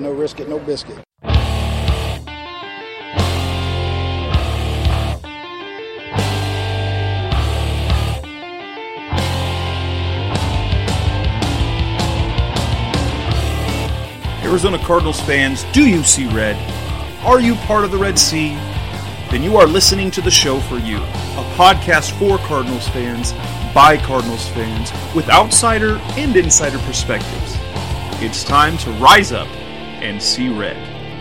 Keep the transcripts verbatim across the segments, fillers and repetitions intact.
No risk it, no biscuit. Arizona Cardinals fans, do you see red? Are you part of the Red Sea? Then you are listening to the show for you, a podcast for Cardinals fans, by Cardinals fans, with outsider and insider perspectives. It's time to rise up and see red.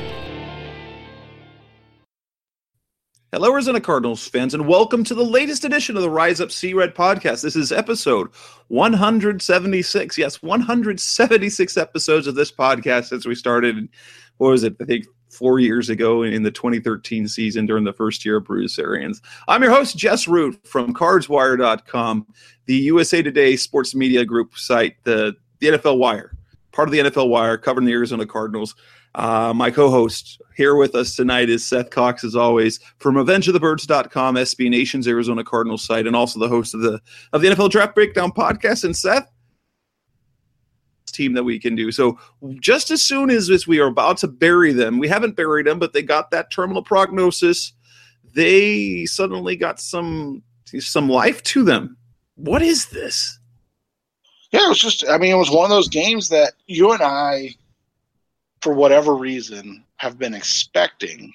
Hello, Arizona Cardinals fans, and welcome to the latest edition of the Rise Up See Red podcast. This is episode one hundred seventy-six. Yes, one hundred seventy-six episodes of this podcast since we started, what was it, I think four years ago in the twenty thirteen season during the first year of Bruce Arians. I'm your host, Jess Root from Cards Wire dot com, the U S A Today sports media group site, the, the N F L Wire, part of the N F L Wire, covering the Arizona Cardinals. Uh, my co-host here with us tonight is Seth Cox, as always, from Revenge of the Birds dot com, S B Nation's Arizona Cardinals site, and also the host of the of the N F L Draft Breakdown podcast. And Seth, team that we can do. So just as soon as, as we are about to bury them, we haven't buried them, but they got that terminal prognosis. They suddenly got some some life to them. What is this? Yeah, it was just, I mean, it was one of those games that you and I, for whatever reason, have been expecting,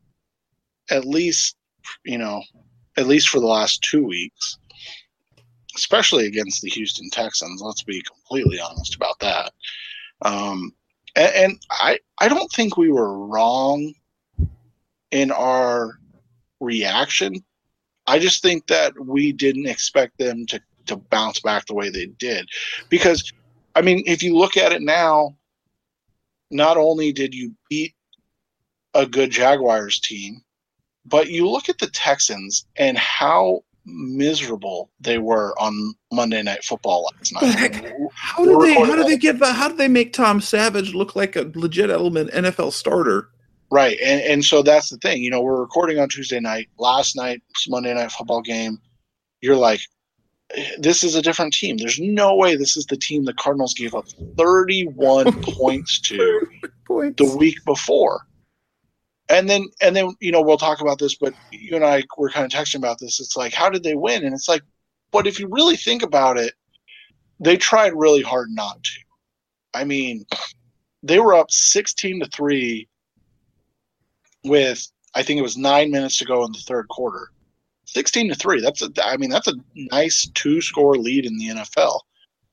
at least, you know, at least for the last two weeks, especially against the Houston Texans. Let's be completely honest about that. Um, and, and I, I don't think we were wrong in our reaction. I just think that we didn't expect them to, to bounce back the way they did. Because, I mean, if you look at it now, not only did you beat a good Jaguars team, but you look at the Texans and how miserable they were on Monday Night Football last night. Heck, how did they? How did they give? How did they make Tom Savage look like a legit element N F L starter? Right, and and so that's the thing. You know, we're recording on Tuesday night. Last night, Monday Night Football game. You're like, this is a different team. There's no way this is the team the Cardinals gave up thirty-one points to points. the week before. And then, and then, you know, we'll talk about this, but you and I were kind of texting about this. It's like, how did they win? And it's like, but if you really think about it, they tried really hard not to. I mean, they were up sixteen to three with, I think it was nine minutes to go in the third quarter. sixteen to three. That's a, I mean, that's a nice two score lead in the N F L.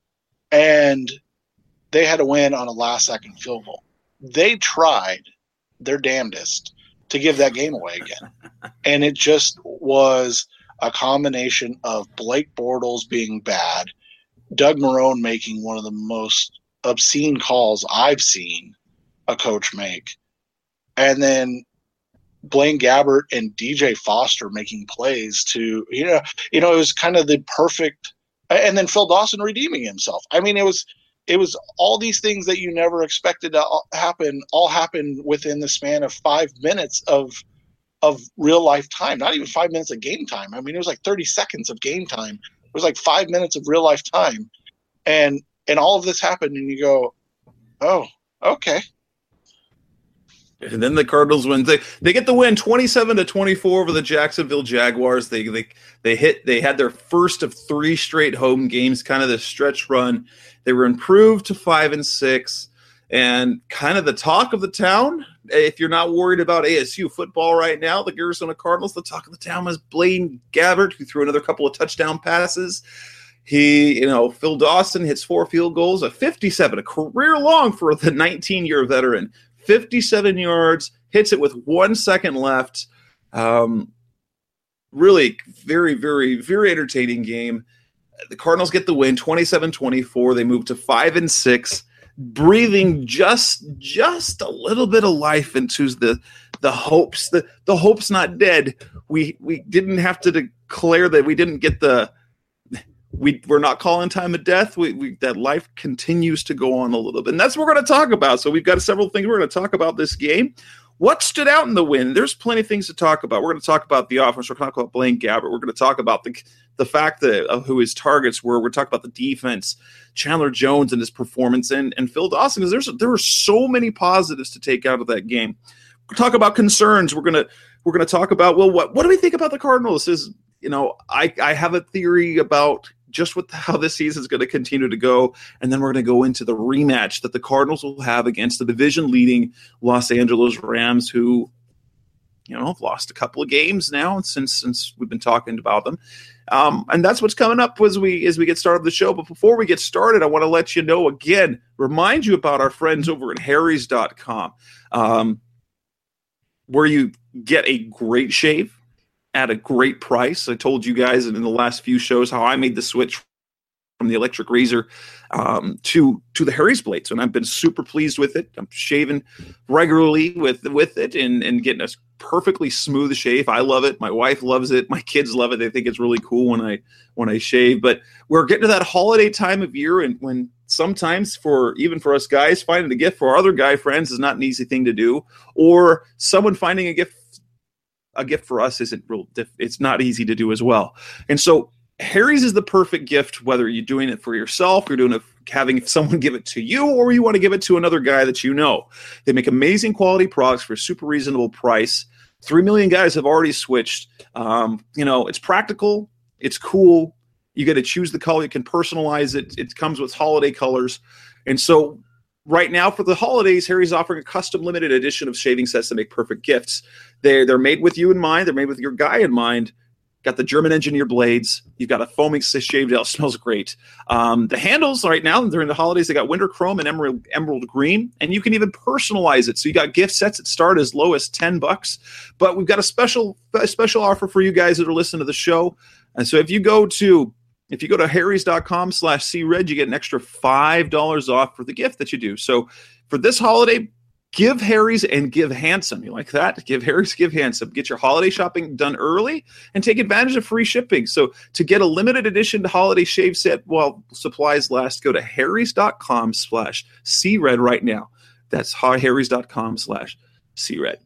And they had to win on a last second field goal. They tried their damnedest to give that game away again. And it just was a combination of Blake Bortles being bad, Doug Marrone making one of the most obscene calls I've seen a coach make, and then Blaine Gabbert and D J Foster making plays to, you know, you know, it was kind of the perfect, and then Phil Dawson redeeming himself. I mean, it was, it was all these things that you never expected to happen, all happened within the span of five minutes of, of real life time, not even five minutes of game time. I mean, it was like thirty seconds of game time. It was like five minutes of real life time. And, and all of this happened and you go, oh, okay. And then the Cardinals win. They they get the win twenty-seven to twenty-four over the Jacksonville Jaguars. They they they hit they had their first of three straight home games, kind of the stretch run. They were improved to five and six, and kind of the talk of the town. If you're not worried about A S U football right now, the Arizona Cardinals, the talk of the town was Blaine Gabbert, who threw another couple of touchdown passes. He, you know, Phil Dawson hits four field goals, a fifty-seven, a career long for the nineteen-year veteran. fifty-seven yards, hits it with one second left. Um, really very, very, very entertaining game. The Cardinals get the win, twenty-seven twenty-four. They move to five and six, breathing just just a little bit of life into the the hopes. The the hope's not dead. We we didn't have to declare that we didn't get the we we're not calling time of death. We, we that life continues to go on a little bit, and that's what we're going to talk about. So we've got several things we're going to talk about this game. what stood out in the win? There's plenty of things to talk about. We're going to talk about the offense. We're going to talk about Blaine Gabbert. We're going to talk about the the fact that of who his targets were. We're talking about the defense, Chandler Jones and his performance, and, and Phil Dawson, because there's there were so many positives to take out of that game. We'll talk about concerns. We're gonna we're gonna talk about, well, what what do we think about the Cardinals? Is you know, I, I have a theory about just what how this season is going to continue to go, and then we're going to go into the rematch that the Cardinals will have against the division-leading Los Angeles Rams, who, you know, have lost a couple of games now since since we've been talking about them. Um, and that's what's coming up as we as we get started the show. But before we get started, I want to let you know again, remind you about our friends over at Harry's dot com, um, where you get a great shave at a great price. I told you guys in the last few shows how I made the switch from the electric razor um, to to the Harry's blades, and I've been super pleased with it. I'm shaving regularly with with it and, and getting a perfectly smooth shave. I love it. My wife loves it. My kids love it. They think it's really cool when I when I shave. But we're getting to that holiday time of year, and when sometimes for even for us guys, finding a gift for our other guy friends is not an easy thing to do, or someone finding a gift a gift for us isn't real. Diff- it's not easy to do as well. And so Harry's is the perfect gift, whether you're doing it for yourself, you're doing it, having someone give it to you, or you want to give it to another guy that you know. They make amazing quality products for a super reasonable price. Three million guys have already switched. Um, you know, it's practical. It's cool. You get to choose the color. You can personalize it. It comes with holiday colors. And so right now for the holidays, Harry's offering a custom limited edition of shaving sets that make perfect gifts. They're, they're made with you in mind. They're made with your guy in mind. Got the German engineer blades. You've got a foaming shave gel. Smells great. Um, the handles right now during the holidays, they got winter chrome and emerald emerald green, and you can even personalize it. So you got gift sets that start as low as ten bucks. But we've got a special a special offer for you guys that are listening to the show. And so if you go to if you go to Harry's dot com slash C Red, you get an extra five dollars off for the gift that you do. So for this holiday, give Harry's and give handsome. You like that? Give Harry's, give handsome. Get your holiday shopping done early and take advantage of free shipping. So to get a limited edition holiday shave set while supplies last, go to Harry's dot com slash C Red right now. That's Harry's dot com slash C Red.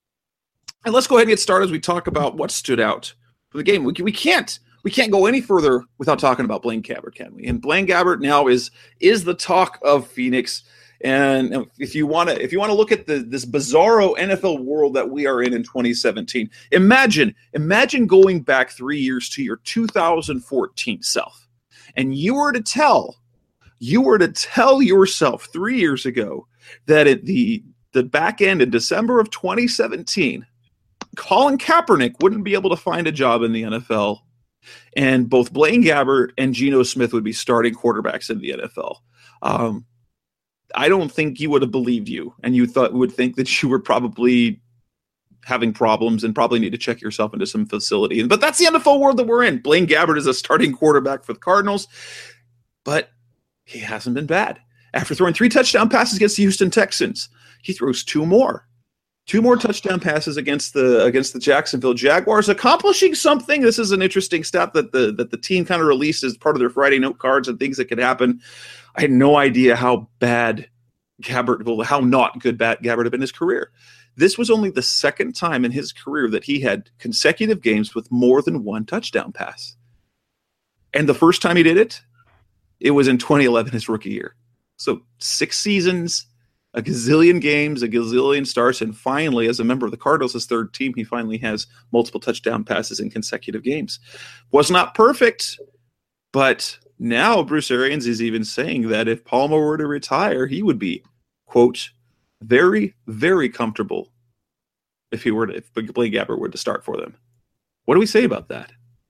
And let's go ahead and get started as we talk about what stood out for the game. We, we can't we can't go any further without talking about Blaine Gabbert, can we? And Blaine Gabbert now is is the talk of Phoenix. And if you want to, if you want to look at the this bizarro N F L world that we are in in twenty seventeen, imagine, imagine going back three years to your two thousand fourteen self, and you were to tell, you were to tell yourself three years ago that at the the back end in December of twenty seventeen, Colin Kaepernick wouldn't be able to find a job in the N F L, and both Blaine Gabbert and Geno Smith would be starting quarterbacks in the N F L. Um, I don't think you would have believed you, and you thought would think that you were probably having problems and probably need to check yourself into some facility. But that's the N F L world that we're in. Blaine Gabbert is a starting quarterback for the Cardinals, but he hasn't been bad. After throwing three touchdown passes against the Houston Texans, he throws two more. Two more touchdown passes against the against the Jacksonville Jaguars, accomplishing something. This is an interesting stat that the that the team kind of released as part of their Friday note cards and things that could happen. I had no idea how bad Gabbert, well, how not good bad Gabbert had been in his career. This was only the second time in his career that he had consecutive games with more than one touchdown pass. And the first time he did it, it was in twenty eleven, his rookie year. So six seasons, a gazillion games, a gazillion starts, and finally, as a member of the Cardinals, his third team, he finally has multiple touchdown passes in consecutive games. Was not perfect, but now Bruce Arians is even saying that if Palmer were to retire, he would be, quote, very, very comfortable if he were to, if Blaine Gabbert were to start for them. What do we say about that?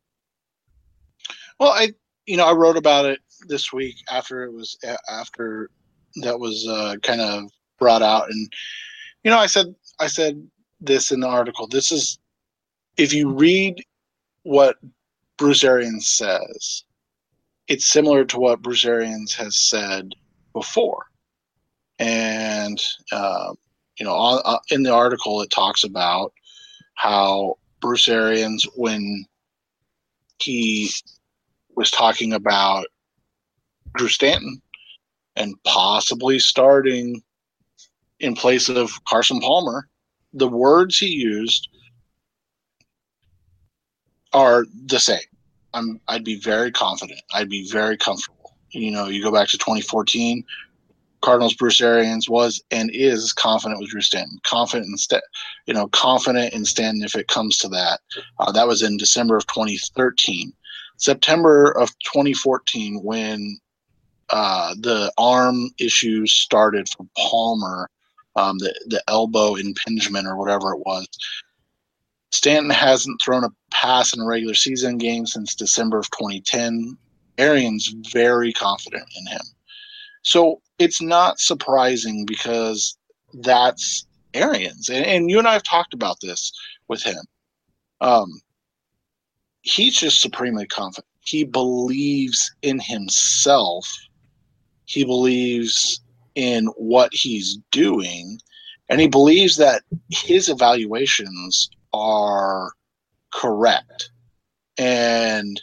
Well, I, you know, I wrote about it this week after it was after that was uh, kind of brought out, and you know, I said I said this in the article. This is, if you read what Bruce Arians says, it's similar to what Bruce Arians has said before. And, uh, you know, on, uh, in the article, it talks about how Bruce Arians, when he was talking about Drew Stanton and possibly starting in place of Carson Palmer, the words he used are the same. I'm, I'd be very confident. I'd be very comfortable. You know, you go back to twenty fourteen, Cardinals Bruce Arians was and is confident with Drew Stanton. Confident in, St- you know, confident in Stanton if it comes to that. Uh, that was in December of twenty thirteen. September of twenty fourteen, when uh, the arm issues started for Palmer, um, the, the elbow impingement or whatever it was, Stanton hasn't thrown a pass in a regular season game since December of twenty ten. Arians very confident in him. So it's not surprising because that's Arians. And, and you and I have talked about this with him. Um, he's just supremely confident. He believes in himself. He believes in what he's doing. And he believes that his evaluations are correct. And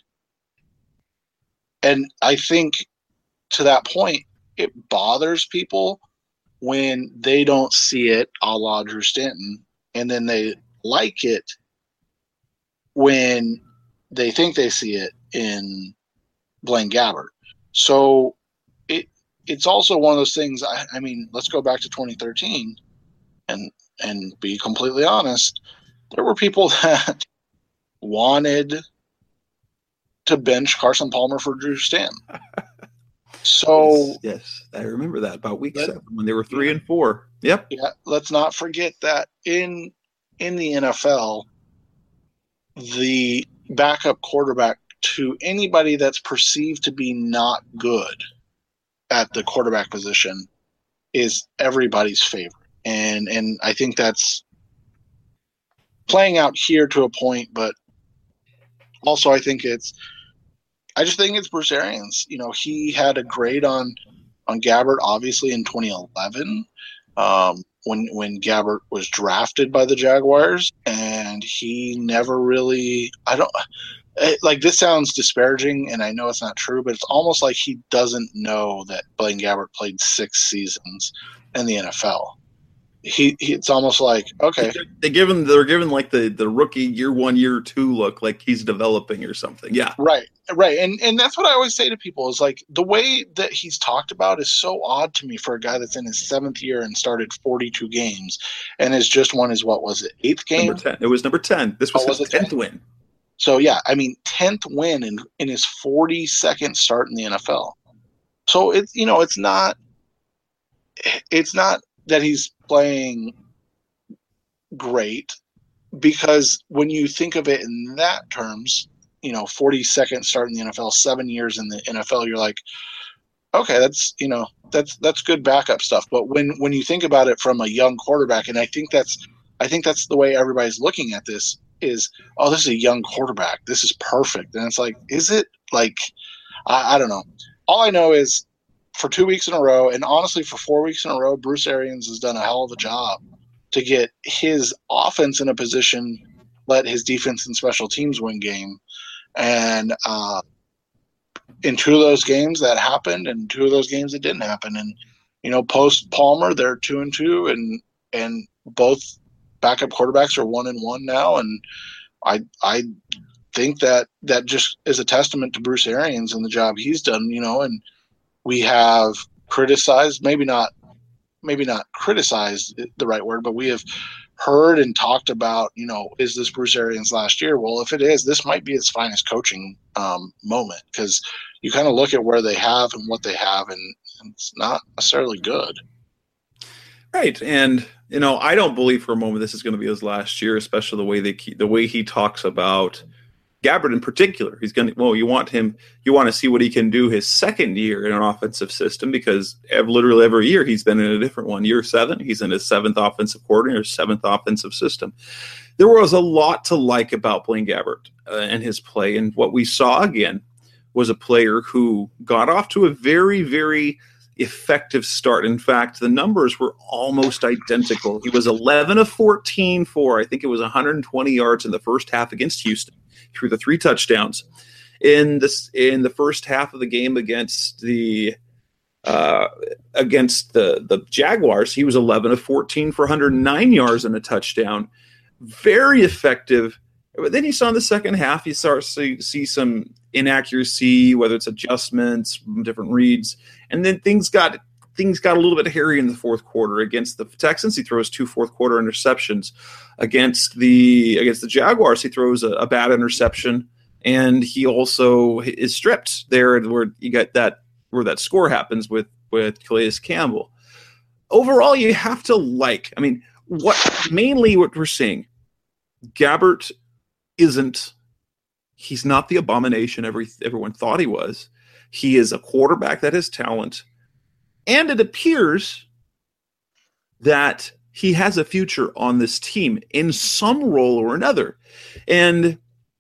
and I think to that point, it bothers people when they don't see it a la Drew Stanton, and then they like it when they think they see it in Blaine Gabbert. So it it's also one of those things. I, I mean, let's go back to twenty thirteen and and be completely honest. There were people that wanted to bench Carson Palmer for Drew Stanton. So yes, yes, I remember that about week let, seven when they were three yeah. and four. Yep. Yeah. Let's not forget that in in the N F L, the backup quarterback to anybody that's perceived to be not good at the quarterback position is everybody's favorite, and and I think that's playing out here to a point, but also I think it's. I just think it's Bruce Arians. You know, he had a grade on on Gabbert, obviously, in twenty eleven um, when when Gabbert was drafted by the Jaguars, and he never really. I don't like this. Sounds disparaging, and I know it's not true, but it's almost like he doesn't know that Blaine Gabbert played six seasons in the N F L. He, he it's almost like okay, they give him they're given like the the rookie year one year two look, like he's developing or something. Yeah, right, right, and and that's what I always say to people is like the way that he's talked about is so odd to me for a guy that's in his seventh year and started forty-two games and has just won his what was it eighth game? Number ten. It was number ten. This was oh, his was tenth win. So yeah, I mean tenth win in in his forty-second start in the N F L. So it's you know it's not it's not that he's playing great, because when you think of it in that terms, you know, forty-second start in the N F L, seven years in the N F L, you're like, okay, that's, you know, that's, that's good backup stuff. But when, when you think about it from a young quarterback, and I think that's, I think that's the way everybody's looking at this is, oh, this is a young quarterback. This is perfect. And it's like, is it like, I, I don't know. All I know is, for two weeks in a row, and honestly for four weeks in a row, Bruce Arians has done a hell of a job to get his offense in a position, let his defense and special teams win game. And uh, in two of those games that happened, and two of those games it didn't happen. And, you know, post Palmer, they're two and two, and and both backup quarterbacks are one and one now. And I I think that that just is a testament to Bruce Arians and the job he's done, you know, and we have criticized, maybe not, maybe not criticized the right word, but we have heard and talked about, you know, is this Bruce Arians last year? Well, if it is, this might be his finest coaching um, moment, because you kind of look at where they have and what they have, and it's not necessarily good. Right, and you know, I don't believe for a moment this is going to be his last year, especially the way they keep, the way he talks about Gabbert in particular. He's going to, well, you want him, you want to see what he can do his second year in an offensive system, because literally every year he's been in a different one. Year seven, he's in his seventh offensive coordinator, seventh offensive system. There was a lot to like about Blaine Gabbert uh, and his play. And what we saw again was a player who got off to a very, very effective start. In fact, the numbers were almost identical. He was eleven of fourteen for, I think it was one hundred twenty yards in the first half against Houston, through the three touchdowns. In this, in the first half of the game against the Uh, against the, the Jaguars, he was eleven of fourteen for one hundred nine yards and a touchdown. Very effective. But then you saw in the second half, you start to see, see some inaccuracy, whether it's adjustments, different reads. And then things got things got a little bit hairy in the fourth quarter. Against the Texans, he throws two fourth quarter interceptions. Against the against the Jaguars, he throws a, a bad interception. And he also is stripped there where you got that where that score happens with, with Calais Campbell. Overall, you have to like, I mean, what mainly what we're seeing, Gabbert isn't, he's not the abomination every everyone thought he was. He is a quarterback that has talent. And it appears that he has a future on this team in some role or another. And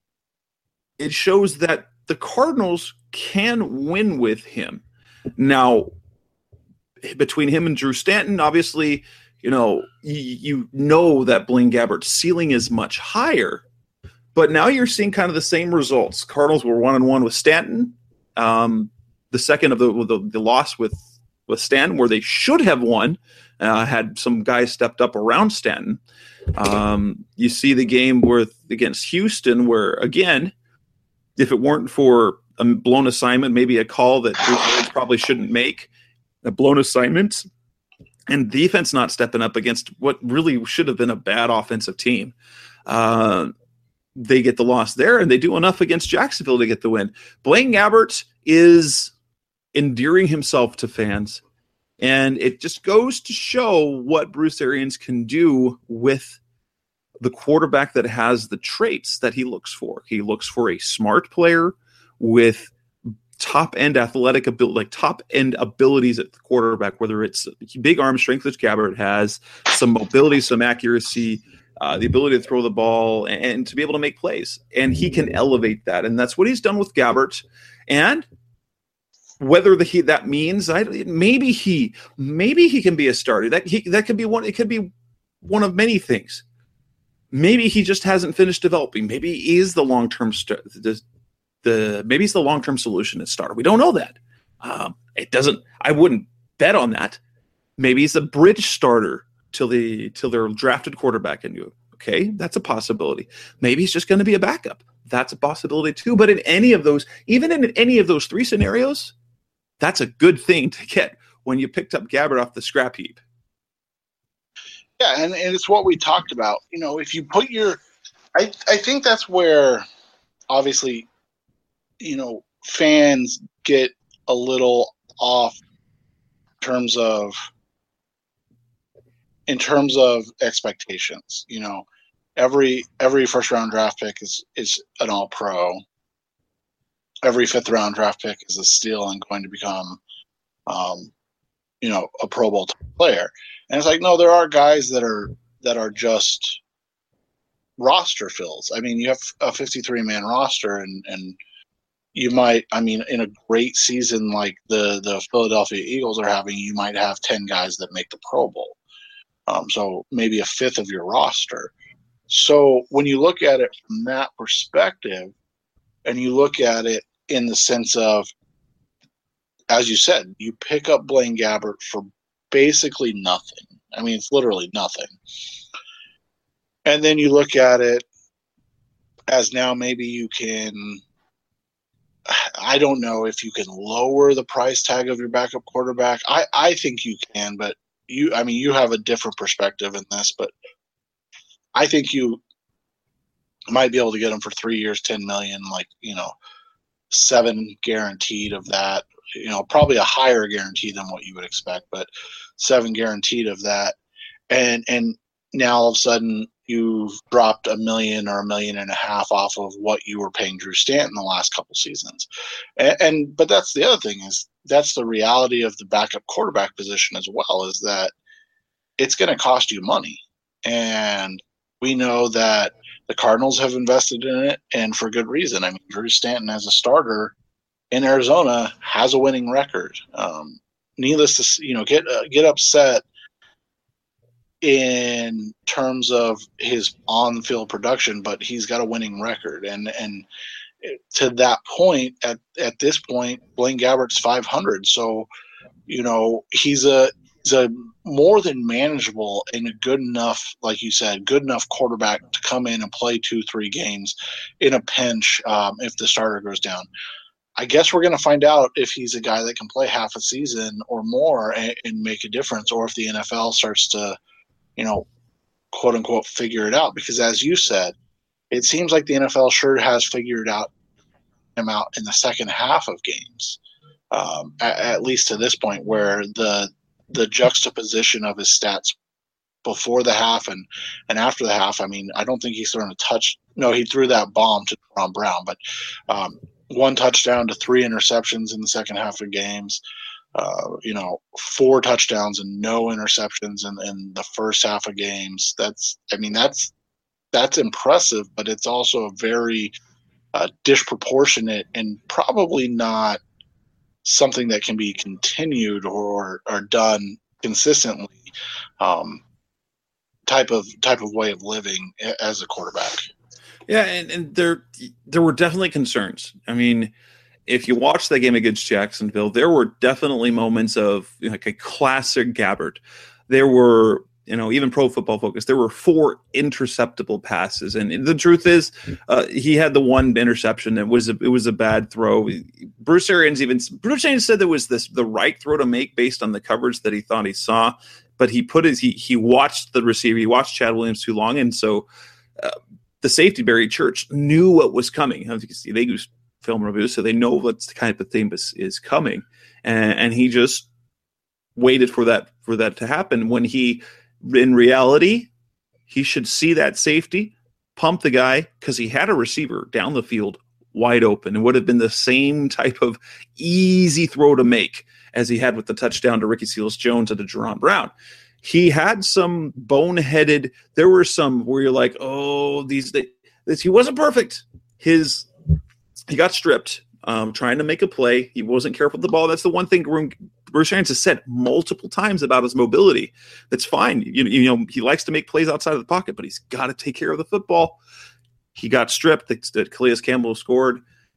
it shows that the Cardinals can win with him. Now, between him and Drew Stanton, obviously, you know, you, you know that Blaine Gabbert's ceiling is much higher. But now you're seeing kind of the same results. Cardinals were one and one with Stanton. Um, the second of the, the the loss with with Stanton, where they should have won, uh, had some guys stepped up around Stanton. Um, you see the game with against Houston, where again, if it weren't for a blown assignment, maybe a call that Bruce Arians probably shouldn't make, a blown assignment, and defense not stepping up against what really should have been a bad offensive team. Uh, they get the loss there, and they do enough against Jacksonville to get the win. Blaine Gabbert is endearing himself to fans, and it just goes to show what Bruce Arians can do with the quarterback that has the traits that he looks for. He looks for a smart player with top-end athletic ability, like top-end abilities at the quarterback, whether it's big arm strength, which Gabbert has, some mobility, some accuracy, uh, the ability to throw the ball, and, and to be able to make plays. And he can elevate that, and that's what he's done with Gabbert. And whether the, he, that means I, maybe he maybe he can be a starter. That he, that could be one. It could be one of many things. Maybe he just hasn't finished developing. Maybe he is the long-term st- the, the maybe he's the long-term solution at starter. We don't know that. Um, it doesn't. I wouldn't bet on that. Maybe he's a bridge starter till the till they're drafted quarterback in you. Okay, that's a possibility. Maybe he's just going to be a backup. That's a possibility too. But in any of those, even in any of those three scenarios, that's a good thing to get when you picked up Gabbert off the scrap heap. Yeah, and, and it's what we talked about. You know, if you put your I, – I think that's where, obviously, you know, fans get a little off in terms of in terms of expectations. You know, every every first-round draft pick is, is an all-pro. Every fifth-round draft pick is a steal and going to become, um, you know, a Pro Bowl player. And it's like, no, there are guys that are that are just roster fills. I mean, you have a fifty-three man roster, and, and you might, I mean, in a great season like the, the Philadelphia Eagles are having, you might have ten guys that make the Pro Bowl. Um, so maybe a fifth of your roster. So when you look at it from that perspective, and you look at it in the sense of, as you said, you pick up Blaine Gabbert for basically nothing. I mean, it's literally nothing. And then you look at it as now maybe you can, I don't know if you can lower the price tag of your backup quarterback. I, I think you can, but you, I mean, you have a different perspective in this, but I think you might be able to get him for three years, ten million, like, you know, seven guaranteed of that. You know, probably a higher guarantee than what you would expect, but seven guaranteed of that. And and now all of a sudden you've dropped a million or a million and a half off of what you were paying Drew Stanton the last couple seasons. And, and but that's the other thing is that's the reality of the backup quarterback position as well, is that it's going to cost you money. And we know that the Cardinals have invested in it, and for good reason. I mean, Drew Stanton as a starter in Arizona has a winning record. Um, needless to, you know, get uh, get upset in terms of his on-field production, but he's got a winning record, and and to that point, at at this point, Blaine Gabbert's five hundred. So you know, he's a he's a more than manageable and a good enough, like you said, good enough quarterback to come in and play two, three games in a pinch um, if the starter goes down. I guess we're going to find out if he's a guy that can play half a season or more and, and make a difference, or if the N F L starts to, you know, quote unquote, figure it out. Because as you said, it seems like the N F L sure has figured out him out in the second half of games, um, at, at least to this point, where the the juxtaposition of his stats before the half and, and after the half. I mean, I don't think he's thrown a touch. No, he threw that bomb to Ron Brown, but um, one touchdown to three interceptions in the second half of games. Uh, you know, four touchdowns and no interceptions in, in the first half of games. That's, I mean, that's that's impressive, but it's also a very uh, disproportionate and probably not something that can be continued or or done consistently. Um, type of type of way of living as a quarterback. Yeah, and, and there there were definitely concerns. I mean, if you watch that game against Jacksonville, there were definitely moments of, you know, like a classic Gabbert. There were, you know, even Pro Football Focus, there were four interceptable passes, and the truth is, uh, he had the one interception that was a, it was a bad throw. Bruce Arians even Bruce Arians said that was this the right throw to make based on the coverage that he thought he saw, but he put his he he watched the receiver, he watched Chad Williams too long, and so. Uh, The safety, Barry Church, knew what was coming. As you can see, they use film reviews, so they know what's the kind of thing is, is coming, and, and he just waited for that for that to happen. When he, in reality, he should see that safety, pump the guy because he had a receiver down the field wide open. It would have been the same type of easy throw to make as he had with the touchdown to Ricky Seals-Jones and to Jerron Brown. He had some boneheaded. There were some where you're like, oh, these. They, this, he wasn't perfect. His he got stripped um, trying to make a play. He wasn't careful with the ball. That's the one thing Bruce Arians has said multiple times about his mobility. That's fine. You, you know, he likes to make plays outside of the pocket, but he's got to take care of the football. He got stripped. That, that Calais Campbell scored.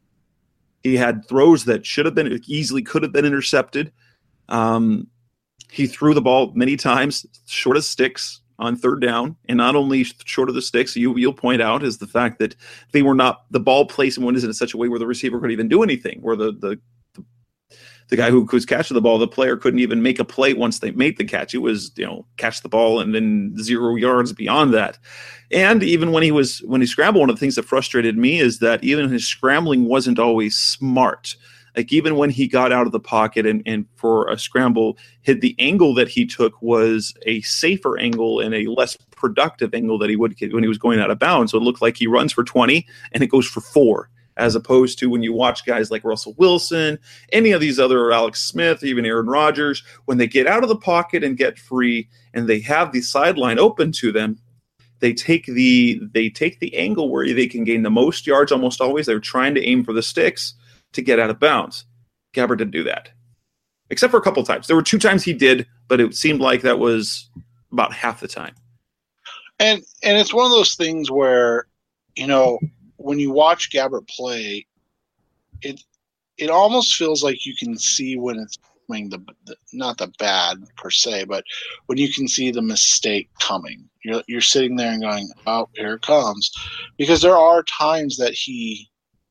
He had throws that should have been easily could have been intercepted. Um, He threw the ball many times short of sticks on third down, and not only short of the sticks, you, you'll point out is the fact that they were not the ball placement isn't in such a way where the receiver could even do anything, where the the the, the guy who was catching the ball, the player couldn't even make a play once they made the catch. It was, you know, catch the ball and then zero yards beyond that. And even when he was when he scrambled, one of the things that frustrated me is that even his scrambling wasn't always smart. Like even when he got out of the pocket and, and for a scramble, hit the angle that he took was a safer angle and a less productive angle that he would get when he was going out of bounds. So it looked like he runs for twenty and it goes for four, as opposed to when you watch guys like Russell Wilson, any of these other Alex Smith, even Aaron Rodgers, when they get out of the pocket and get free and they have the sideline open to them, they take the they take the angle where they can gain the most yards almost always. They're trying to aim for the sticks to get out of bounds. Gabbert didn't do that, except for a couple times. There were two times he did, but it seemed like that was about half the time. And and it's one of those things where, you know, when you watch Gabbert play, it it almost feels like you can see when it's coming, the, the not the bad per se, but when you can see the mistake coming. You're you're sitting there and going, "Oh, here it comes," because there are times that he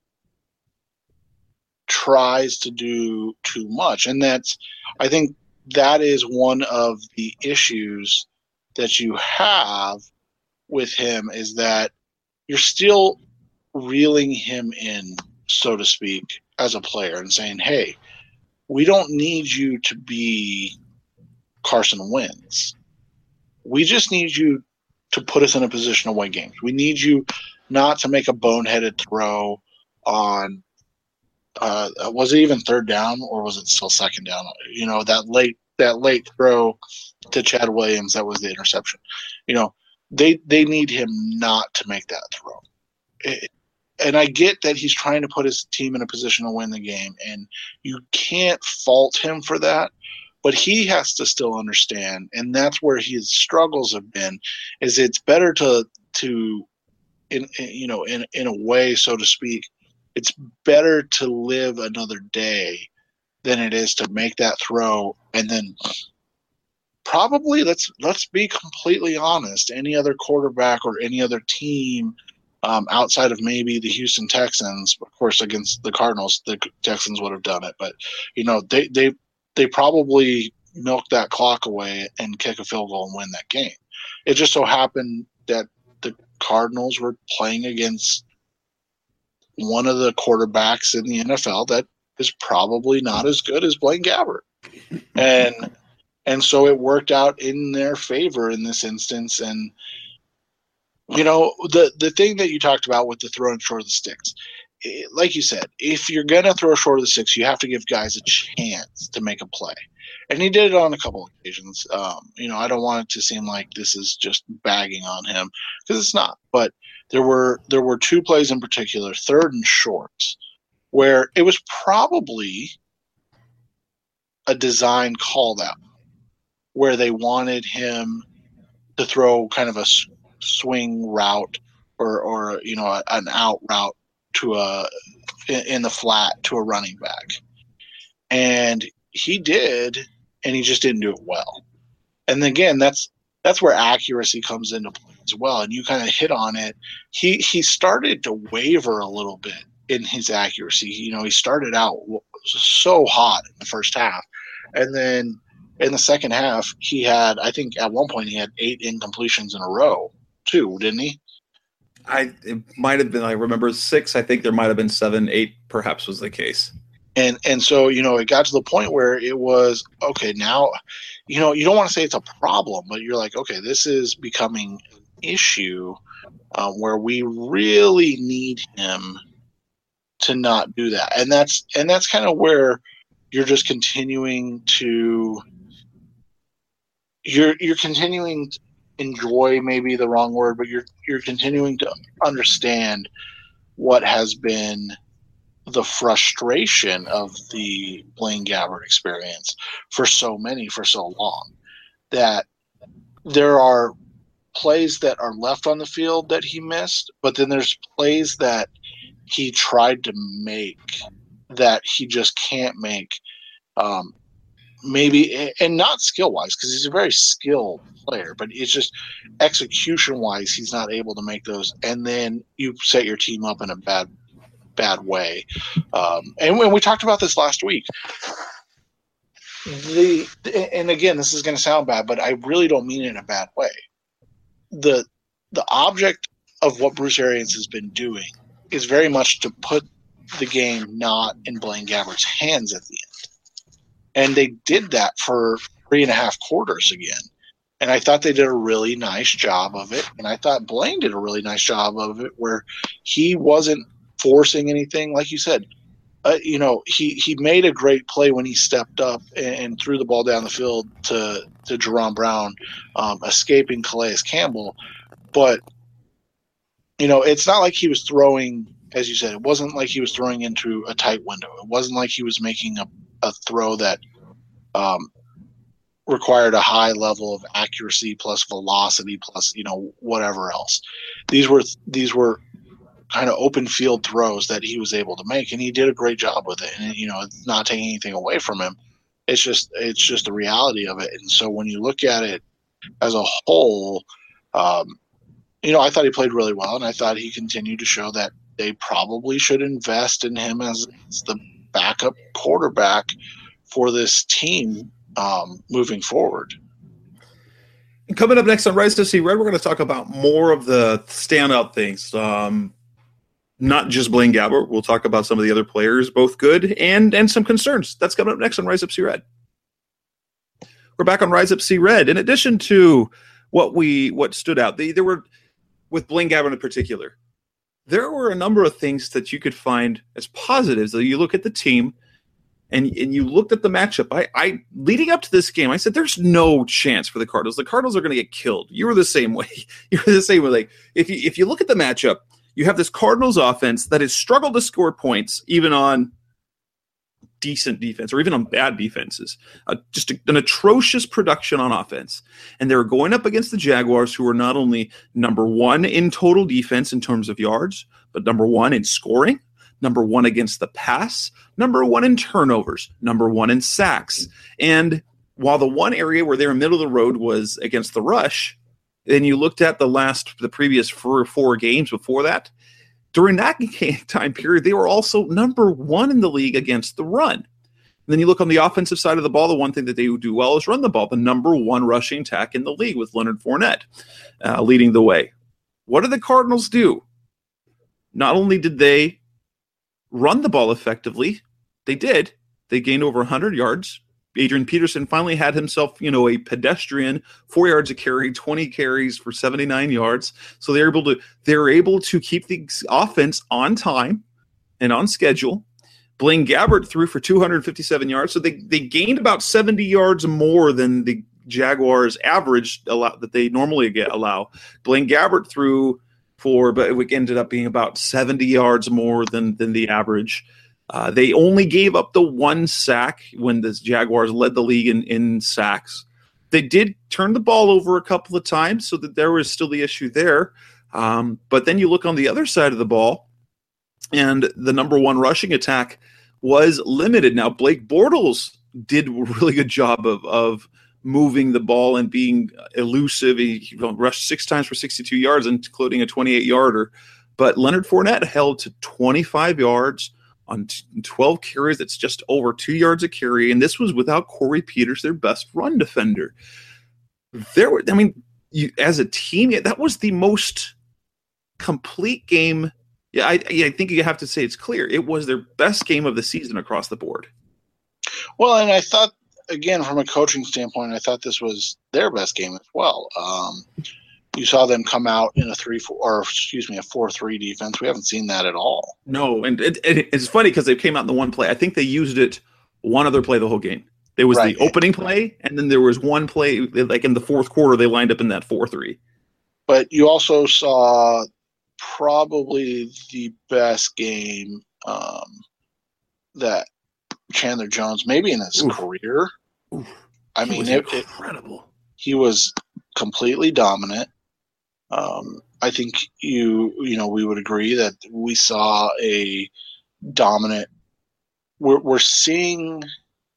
tries to do too much, and that's I think that is one of the issues that you have with him, is that you're still reeling him in, so to speak, as a player and saying, hey, we don't need you to be Carson Wentz. We just need you to put us in a position to win games. We need you not to make a boneheaded throw on Uh, was it even third down or was it still second down? You know, that late that late throw to Chad Williams, that was the interception. You know, they they need him not to make that throw. It, and I get that he's trying to put his team in a position to win the game, and you can't fault him for that. But he has to still understand, and that's where his struggles have been. Is it's better to to, in, in you know, in in a way, so to speak. It's better to live another day than it is to make that throw and then probably, let's let's be completely honest, any other quarterback or any other team um, outside of maybe the Houston Texans, of course, against the Cardinals, the Texans would have done it. But, you know, they they, they probably milk that clock away and kick a field goal and win that game. It just so happened that the Cardinals were playing against one of the quarterbacks in the N F L that is probably not as good as Blaine Gabbert. And and so it worked out in their favor in this instance. And, you know, the, the thing that you talked about with the throwing short of the sticks, it, like you said, if you're going to throw short of the sticks, you have to give guys a chance to make a play. And he did it on a couple of occasions. Um, you know, I don't want it to seem like this is just bagging on him, because it's not. But there were there were two plays in particular, third and shorts, where it was probably a design call out, where they wanted him to throw kind of a swing route or, or you know, an out route to a in the flat to a running back. And he did, and he just didn't do it well. And again, that's that's where accuracy comes into play as well. And you kind of hit on it. He he started to waver a little bit in his accuracy. You know, he started out so hot in the first half, and then in the second half, he had, I think at one point he had eight incompletions in a row, too, didn't he? I it might have been, I remember six. I think there might have been seven, eight perhaps was the case. And and so, you know, it got to the point where it was, okay, now, you know, you don't want to say it's a problem, but you're like, okay, this is becoming an issue uh, where we really need him to not do that. And that's and that's kind of where you're just continuing to You're you're continuing to enjoy, maybe the wrong word, but you're you're continuing to understand what has been the frustration of the Blaine Gabbert experience for so many, for so long, that there are plays that are left on the field that he missed, but then there's plays that he tried to make that he just can't make. Um, maybe, and not skill wise, because he's a very skilled player, but it's just execution wise, he's not able to make those. And then you set your team up in a bad, bad way. Um, and when we talked about this last week, the, and again, this is going to sound bad, but I really don't mean it in a bad way. The, the object of what Bruce Arians has been doing is very much to put the game not in Blaine Gabbert's hands at the end. And they did that for three and a half quarters again. And I thought they did a really nice job of it. And I thought Blaine did a really nice job of it, where he wasn't forcing anything. Like you said, uh, you know, he, he made a great play when he stepped up and, and threw the ball down the field to, to Jerron Brown, um, escaping Calais Campbell. But, you know, it's not like he was throwing, as you said, it wasn't like he was throwing into a tight window. It wasn't like he was making a a throw that um, required a high level of accuracy plus velocity plus, you know, whatever else. These were these were kind of open field throws that he was able to make, and he did a great job with it. And, you know, it's not taking anything away from him. It's just it's just the reality of it. And so when you look at it as a whole, um, you know, I thought he played really well, and I thought he continued to show that they probably should invest in him as, as the backup quarterback for this team um, moving forward. And coming up next on Rise to See Red, we're going to talk about more of the standout things. Um, not just Blaine Gabbert. We'll talk about some of the other players, both good and and some concerns. That's coming up next on Rise Up See Red. We're back on Rise Up See Red. In addition to what we what stood out, they, there were, with Blaine Gabbert in particular, there were a number of things that you could find as positives. So you look at the team and, and you looked at the matchup. I, I leading up to this game, I said, there's no chance for the Cardinals. The Cardinals are going to get killed. You were the same way. You were the same way. Like, if you, if you look at the matchup, you have this Cardinals offense that has struggled to score points, even on decent defense or even on bad defenses. Uh, just a, an atrocious production on offense. And they were going up against the Jaguars, who are not only number one in total defense in terms of yards, but number one in scoring, number one against the pass, number one in turnovers, number one in sacks. And while the one area where they were middle of the road was against the rush, and you looked at the last, the previous four, four games before that, during that time period, they were also number one in the league against the run. And then you look on the offensive side of the ball, the one thing that they do well is run the ball, the number one rushing attack in the league with Leonard Fournette uh, leading the way. What did the Cardinals do? Not only did they run the ball effectively, they did. They gained over one hundred yards. Adrian Peterson finally had himself, you know, a pedestrian, four yards a carry, twenty carries for seventy-nine yards. So they're able to they're able to keep the offense on time and on schedule. Blaine Gabbert threw for two hundred fifty-seven yards, so they they gained about seventy yards more than the Jaguars' average allow, that they normally get allow. Blaine Gabbert threw for, but it ended up being about seventy yards more than than the average. Uh, they only gave up the one sack when the Jaguars led the league in, in sacks. They did turn the ball over a couple of times, so that there was still the issue there. Um, but then you look on the other side of the ball, and the number one rushing attack was limited. Now, Blake Bortles did a really good job of, of moving the ball and being elusive. He, he rushed six times for sixty-two yards, including a twenty-eight yarder. But Leonard Fournette held to twenty-five yards on twelve carries. That's just over two yards a carry, and this was without Corey Peters, their best run defender. There were, I mean, you, as a team, that was the most complete game. Yeah, I, I think you have to say it's clear. It was their best game of the season across the board. Well, and I thought, again, from a coaching standpoint, I thought this was their best game as well. Um, you saw them come out in a three four, or excuse me, a four three defense. We haven't seen that at all. No, and it, it, it's funny because they came out in the one play. I think they used it one other play the whole game. There was right. the opening play, and then there was one play, like in the fourth quarter, they lined up in that four three. But you also saw probably the best game um, that Chandler Jones, maybe in his Oof. career. Oof. I he mean, was it, incredible. It, he was completely dominant. Um, I think you you know we would agree that we saw a dominant. We're we're seeing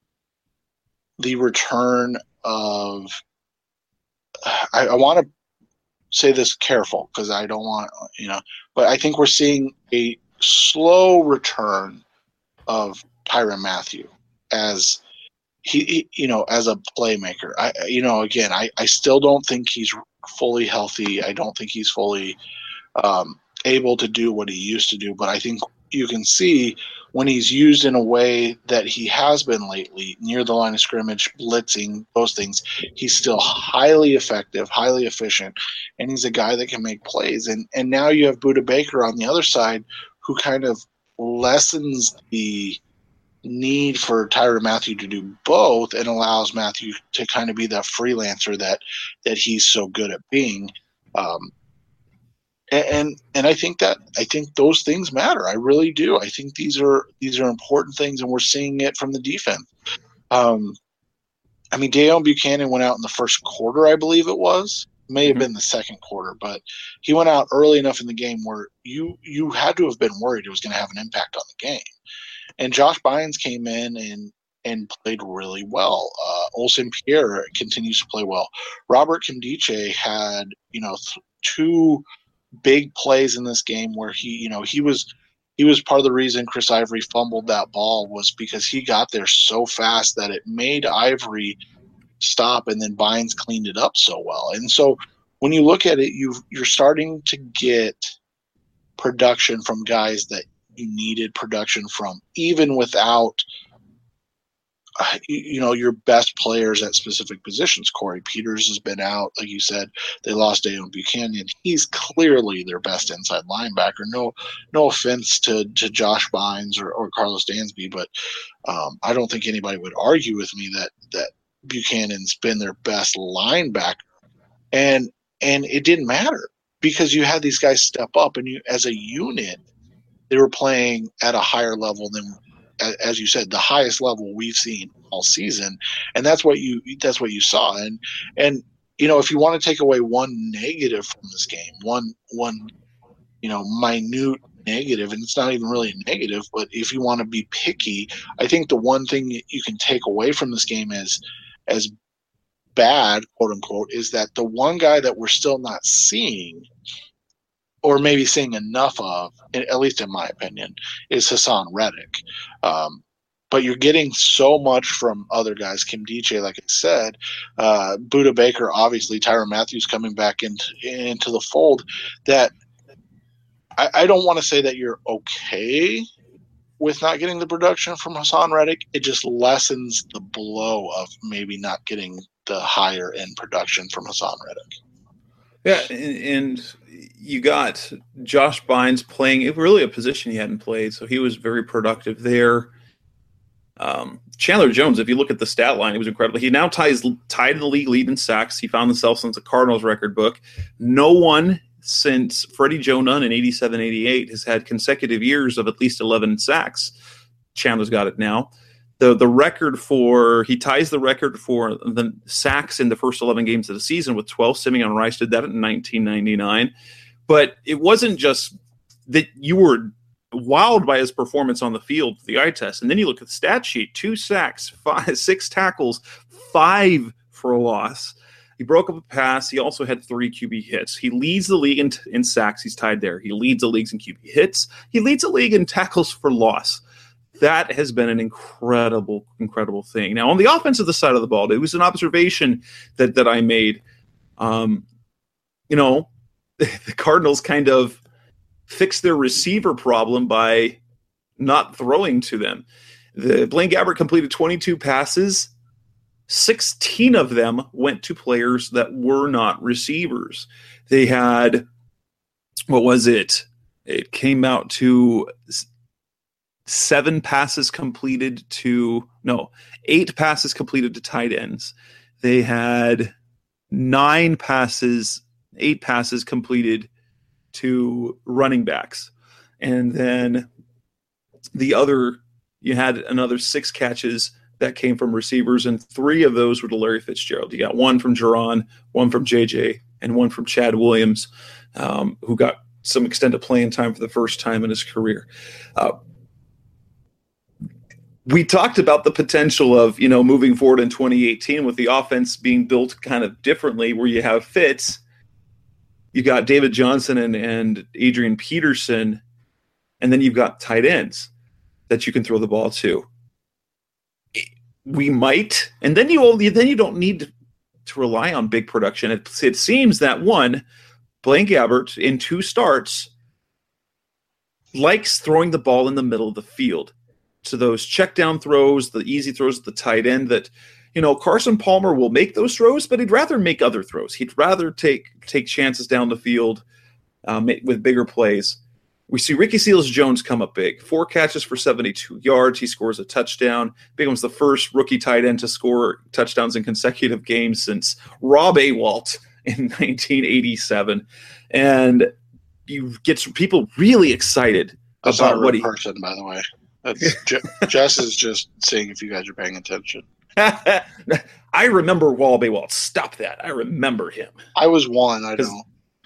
the return of. I, I want to say this careful because I don't want you know, but I think we're seeing a slow return of Tyrann Mathieu as he, he you know as a playmaker. I you know again I, I still don't think he's fully healthy. I don't think he's fully um, able to do what he used to do, but I think you can see when he's used in a way that he has been lately, near the line of scrimmage, blitzing, those things, he's still highly effective, highly efficient, and he's a guy that can make plays. And and now you have Budda Baker on the other side who kind of lessens the need for Tyrann Mathieu to do both and allows Mathieu to kind of be that freelancer that that he's so good at being. Um, and, and and I think that I think those things matter. I really do. I think these are these are important things, and we're seeing it from the defense. Um, I mean, Deone Bucannon went out in the first quarter, I believe it was. May have mm-hmm. been the second quarter, but he went out early enough in the game where you you had to have been worried it was going to have an impact on the game. And Josh Bynes came in and and played really well. Uh, Olsen Pierre continues to play well. Robert Nkemdiche had you know th- two big plays in this game where he you know he was he was part of the reason Chris Ivory fumbled that ball was because he got there so fast that it made Ivory stop, and then Bynes cleaned it up so well. And so when you look at it, you you're starting to get production from guys that you needed production from, even without, uh, you, you know, your best players at specific positions. Corey Peters has been out, like you said. They lost Deone Bucannon. He's clearly their best inside linebacker. No, no offense to, to Josh Bynes or, or Carlos Dansby, but um, I don't think anybody would argue with me that that Bucannon's been their best linebacker, and and it didn't matter because you had these guys step up, and you as a unit. They were playing at a higher level than, as you said, the highest level we've seen all season, and that's what you that's what you saw. And and you know, if you want to take away one negative from this game, one one you know minute negative, and it's not even really a negative, but if you want to be picky, I think the one thing you can take away from this game is, as bad, quote unquote, is that the one guy that we're still not seeing, or maybe seeing enough of, at least in my opinion, is Hassan Reddick. Um, but you're getting so much from other guys. Kim Diche, like I said, uh, Buda Baker, obviously, Tyrann Mathieu coming back into, into the fold, that I, I don't want to say that you're okay with not getting the production from Hassan Reddick. It just lessens the blow of maybe not getting the higher end production from Hassan Reddick. Yeah, and, and you got Josh Bynes playing really a position he hadn't played, so he was very productive there. Um, Chandler Jones, if you look at the stat line, it was incredible. He now ties tied the league lead in sacks. He found himself since the Cardinals record book. No one since Freddie Joe Nunn in eighty-seven eighty-eight has had consecutive years of at least eleven sacks. Chandler's got it now. The the record for, he ties the record for the sacks in the first eleven games of the season with twelve. Simeon Rice did that in nineteen ninety-nine. But it wasn't just that you were wowed by his performance on the field, the eye test. And then you look at the stat sheet, two sacks, five, six tackles, five for a loss. He broke up a pass. He also had three Q B hits. He leads the league in, in sacks. He's tied there. He leads the leagues in Q B hits. He leads the league in tackles for loss. That has been an incredible, incredible thing. Now, on the offensive side of the ball, it was an observation that, that I made. Um, you know, the Cardinals kind of fixed their receiver problem by not throwing to them. The Blaine Gabbert completed twenty-two passes. sixteen of them went to players that were not receivers. They had, what was it? It came out to seven passes completed to, no, eight passes completed to tight ends. They had nine passes, eight passes completed to running backs. And then the other, you had another six catches that came from receivers, and three of those were to Larry Fitzgerald. You got one from Jerron, one from J J, and one from Chad Williams, um, who got some extended playing time for the first time in his career. Uh, we talked about the potential of, you know, moving forward in twenty eighteen with the offense being built kind of differently, where you have Fitz, you got David Johnson and, and Adrian Peterson, and then you've got tight ends that you can throw the ball to. We might, and then you only, then you don't need to, to rely on big production. It, it seems that one, Blaine Gabbert in two starts likes throwing the ball in the middle of the field. So those check down throws, the easy throws at the tight end that, you know, Carson Palmer will make those throws, but he'd rather make other throws. He'd rather take take chances down the field um, with bigger plays. We see Ricky Seals-Jones come up big. Four catches for seventy-two yards. He scores a touchdown. Becomes the first rookie tight end to score touchdowns in consecutive games since Rob Awalt in nineteen eighty-seven. And you get some people really excited That's about not a what real he – person, by the way. That's Je- Jess is just seeing if you guys are paying attention. I remember Wall Baywalt. Stop that. I remember him. I was one. I don't.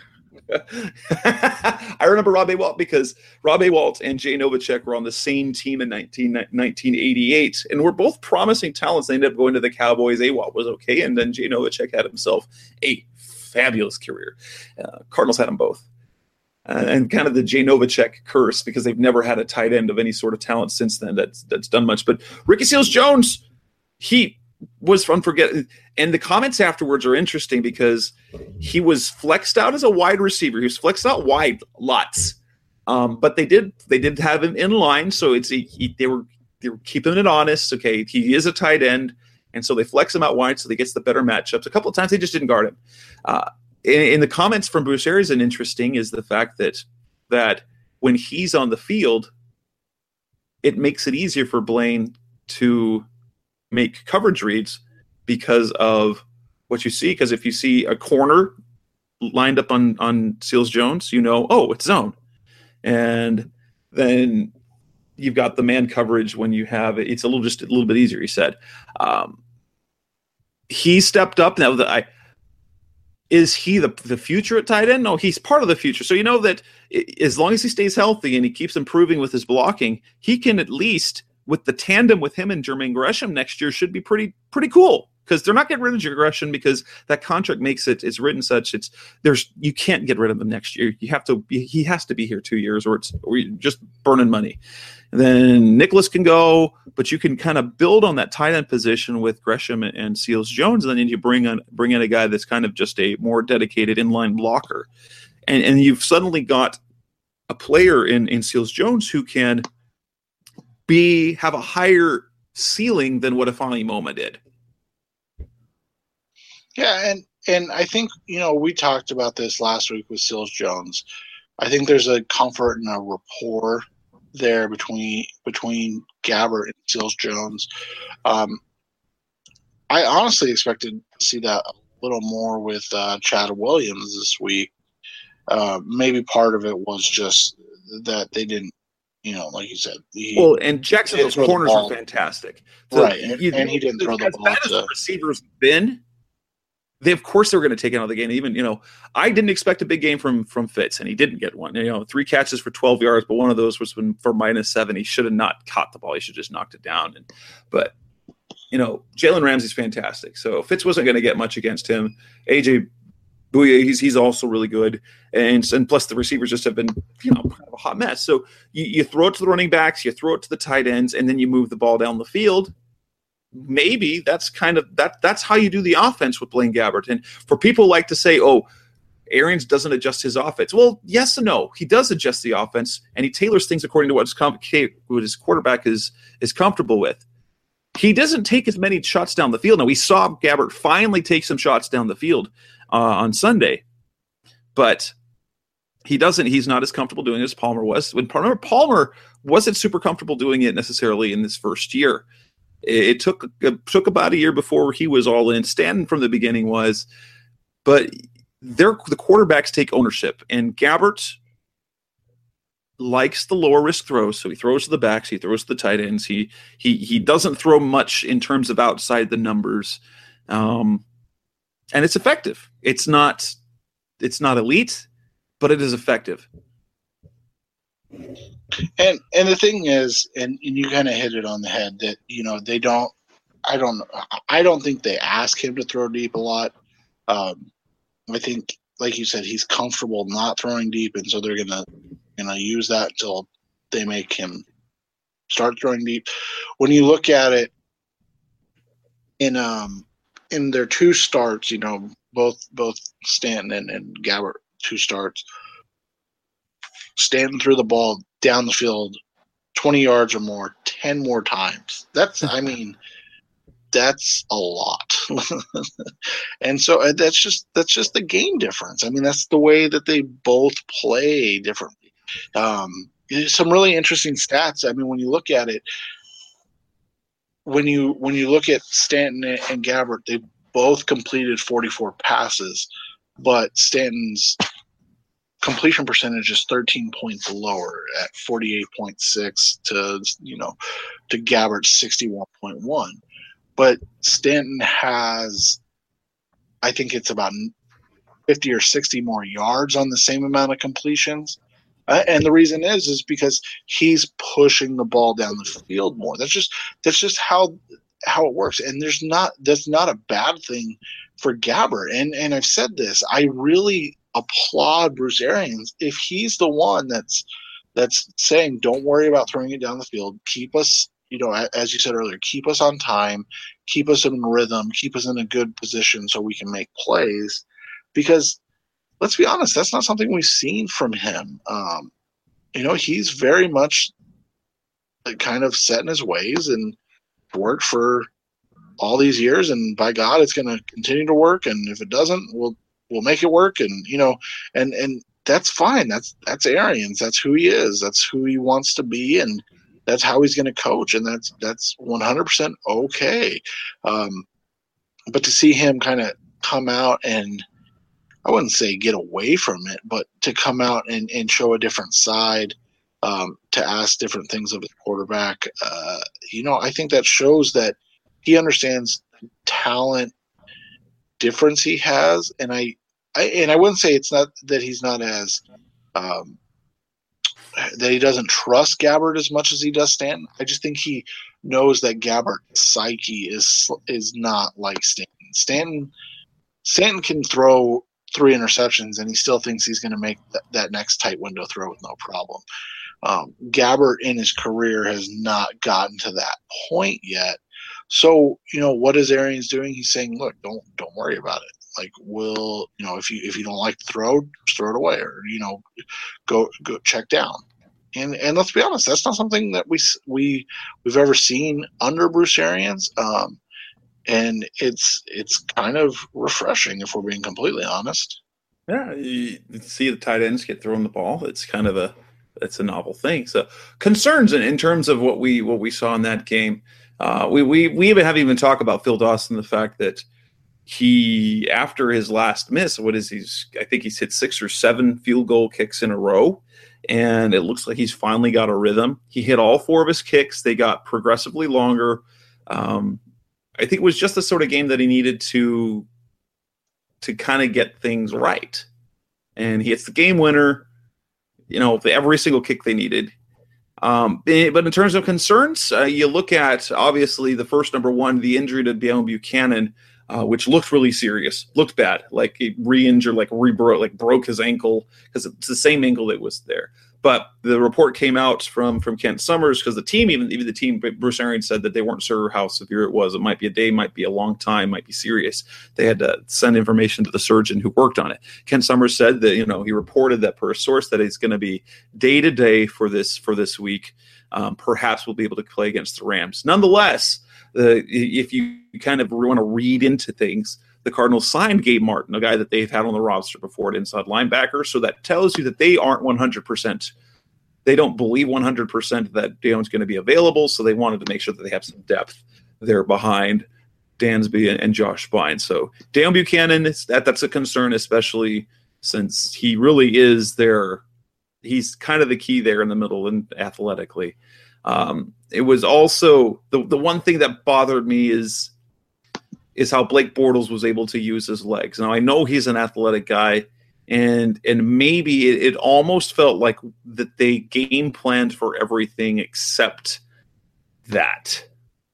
I remember Rob Awalt because Rob Awalt and Jay Novacek were on the same team in nineteen eighty-eight, and were both promising talents. They ended up going to the Cowboys. Awalt was okay, and then Jay Novacek had himself a fabulous career. Uh, Cardinals had them both. Uh, and kind of the Jay Novacek curse, because they've never had a tight end of any sort of talent since then that's that's done much. But Ricky Seals-Jones, he was unforgettable. And the comments afterwards are interesting because he was flexed out as a wide receiver. He was flexed out wide lots, um, but they did they did have him in line, so it's he, they were they were keeping it honest. Okay, he is a tight end, and so they flex him out wide so they gets the better matchups. A couple of times they just didn't guard him. Uh, in, in the comments from Bruce Arians, interesting is the fact that that when he's on the field, it makes it easier for Blaine to make coverage reads because of what you see. Because if you see a corner lined up on, on Seals-Jones, you know, oh, it's zone. And then you've got the man coverage when you have it. It's a little, just a little bit easier, he said. Um, he stepped up. Now, the, I, is he the the future at tight end? No, he's part of the future. So you know that as long as he stays healthy and he keeps improving with his blocking, he can at least, with the tandem with him and Jermaine Gresham next year, should be pretty pretty cool. Because they're not getting rid of Gresham because that contract makes it it's written such it's there's you can't get rid of him next year. You have to be, he has to be here two years or it's or you're just burning money. And then Nicholas can go, but you can kind of build on that tight end position with Gresham and, and Seals Jones, and then you bring on bring in a guy that's kind of just a more dedicated inline blocker, and and you've suddenly got a player in in Seals Jones who can be have a higher ceiling than what Ifeanyi Moma did. Yeah, and, and I think, you know, we talked about this last week with Seals Jones. I think there's a comfort and a rapport there between between Gabbert and Seals Jones. Um, I honestly expected to see that a little more with uh, Chad Williams this week. Uh, maybe part of it was just that they didn't, you know, like you said. He, well, and Jacksonville's corners are fantastic. So right, and, you, and he didn't throw the as ball. Bad to, as the receivers been, they of course they were going to take it out of the game. Even, you know, I didn't expect a big game from from Fitz, and he didn't get one. You know, three catches for twelve yards, but one of those was for minus seven. He should have not caught the ball. He should have just knocked it down. And but you know, Jalen Ramsey's fantastic. So Fitz wasn't going to get much against him. A J Bouye, he's he's also really good, and and plus the receivers just have been, you know, kind of a hot mess. So you, you throw it to the running backs, you throw it to the tight ends, and then you move the ball down the field. Maybe that's kind of that. That's how you do the offense with Blaine Gabbert. And for people like to say, "Oh, Arians doesn't adjust his offense." Well, yes and no. He does adjust the offense, and he tailors things according to what his, com- what his quarterback is is comfortable with. He doesn't take as many shots down the field. Now we saw Gabbert finally take some shots down the field uh, on Sunday, but he doesn't. He's not as comfortable doing it as Palmer was. When remember, Palmer wasn't super comfortable doing it necessarily in this first year. It took it took about a year before he was all in. Stanton from the beginning was, but they're, the quarterbacks take ownership, and Gabbert likes the lower risk throws, so he throws to the backs, he throws to the tight ends. He he he doesn't throw much in terms of outside the numbers, um, and it's effective. It's not it's not elite, but it is effective. And and the thing is, and, and you kind of hit it on the head that, you know, they don't. I don't. I don't think they ask him to throw deep a lot. Um, I think, like you said, he's comfortable not throwing deep, and so they're gonna gonna use that until they make him start throwing deep. When you look at it in um in their two starts, you know, both both Stanton and, and Gabbert two starts. Stanton threw the ball down the field twenty yards or more, ten more times. That's, I mean, that's a lot. And so uh, that's just that's just the game difference. I mean, that's the way that they both play differently. Um, some really interesting stats. I mean, when you look at it, when you when you look at Stanton and Gabbert, they both completed forty-four passes, but Stanton's completion percentage is thirteen points lower at forty-eight point six to, you know, to Gabbert's sixty-one point one. But Stanton has, I think it's about fifty or sixty more yards on the same amount of completions. Uh, and the reason is, is because he's pushing the ball down the field more. That's just, that's just how, how it works. And there's not, that's not a bad thing for Gabbert. And, and I've said this, I really applaud Bruce Arians if he's the one that's that's saying, don't worry about throwing it down the field. Keep us, you know, as you said earlier, keep us on time, keep us in rhythm, keep us in a good position so we can make plays. Because let's be honest, that's not something we've seen from him. Um, you know, he's very much kind of set in his ways and worked for all these years, and by God, it's going to continue to work. And if it doesn't, we'll We'll make it work, and you know, and and that's fine. That's that's Arians. That's who he is. That's who he wants to be, and that's how he's going to coach, and that's that's one hundred percent okay. Um, but to see him kind of come out and, I wouldn't say get away from it, but to come out and, and show a different side, um, to ask different things of his quarterback, uh, you know, I think that shows that he understands talent difference he has, and I I, and I wouldn't say it's not that he's not as um, that he doesn't trust Gabbert as much as he does Stanton. I just think he knows that Gabbert's psyche is is not like Stanton. Stanton Stanton can throw three interceptions and he still thinks he's going to make th- that next tight window throw with no problem. Um, Gabbert in his career has not gotten to that point yet. So, you know, what is Arians doing? He's saying, look, don't don't worry about it. Like, we'll, you know, if you if you don't like the throw, just throw it away, or, you know, go go check down. And and let's be honest, that's not something that we we we've ever seen under Bruce Arians. Um, and it's it's kind of refreshing if we're being completely honest. Yeah, you see the tight ends get thrown the ball. It's kind of a it's a novel thing. So concerns in, in terms of what we what we saw in that game. Uh, we we we even haven't even talked about Phil Dawson, the fact that he, after his last miss, what is he's I think he's hit six or seven field goal kicks in a row, and it looks like he's finally got a rhythm. He hit all four of his kicks. They got progressively longer. Um, I think it was just the sort of game that he needed to to kind of get things right. And he hits the game winner, you know, every single kick they needed. Um, but in terms of concerns, uh, you look at, obviously, the first number one, the injury to Deone Bucannon, uh, which looked really serious, looked bad, like he re-injured, like re-broke, like broke his ankle, because it's the same ankle that was there. But the report came out from from Kent Summers, because the team, even even the team, Bruce Arians said that they weren't sure how severe it was. It might be a day, might be a long time, might be serious. They had to send information to the surgeon who worked on it. Kent Summers said that, you know, he reported that per source that it's going to be day to day for this for this week. Um, perhaps we'll be able to play against the Rams. Nonetheless, the if you kind of want to read into things, the Cardinals signed Gabe Martin, a guy that they've had on the roster before at inside linebacker. So that tells you that they aren't one hundred percent. They don't believe one hundred percent that Deone's going to be available. So they wanted to make sure that they have some depth there behind Dansby and, and Josh Bynes. So Deone Bucannon, that, that's a concern, especially since he really is there. He's kind of the key there in the middle and athletically. Um, it was also the, the one thing that bothered me is is how Blake Bortles was able to use his legs. Now, I know he's an athletic guy, and and maybe it, it almost felt like that they game planned for everything except that.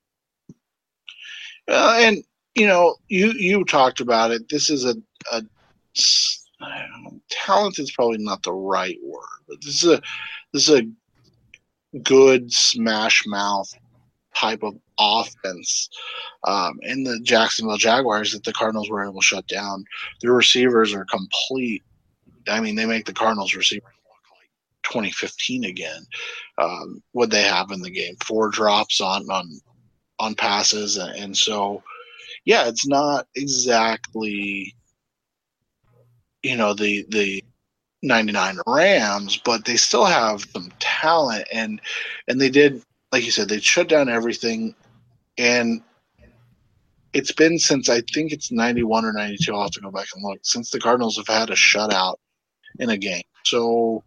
Uh, and, you know, you, you talked about it. This is a, a I don't know, talent is probably not the right word, but this is a this is a good smash mouth type of offense. Um, and the Jacksonville Jaguars that the Cardinals were able to shut down, their receivers are complete. I mean, they make the Cardinals receivers look like twenty fifteen again. Um, what they have in the game, four drops on on on passes, and, and so yeah, it's not exactly, you know, the the ninety-nine Rams, but they still have some talent, and and they did, like you said, they shut down everything. And it's been since, I think it's ninety-one or ninety-two, I'll have to go back and look, since the Cardinals have had a shutout in a game. So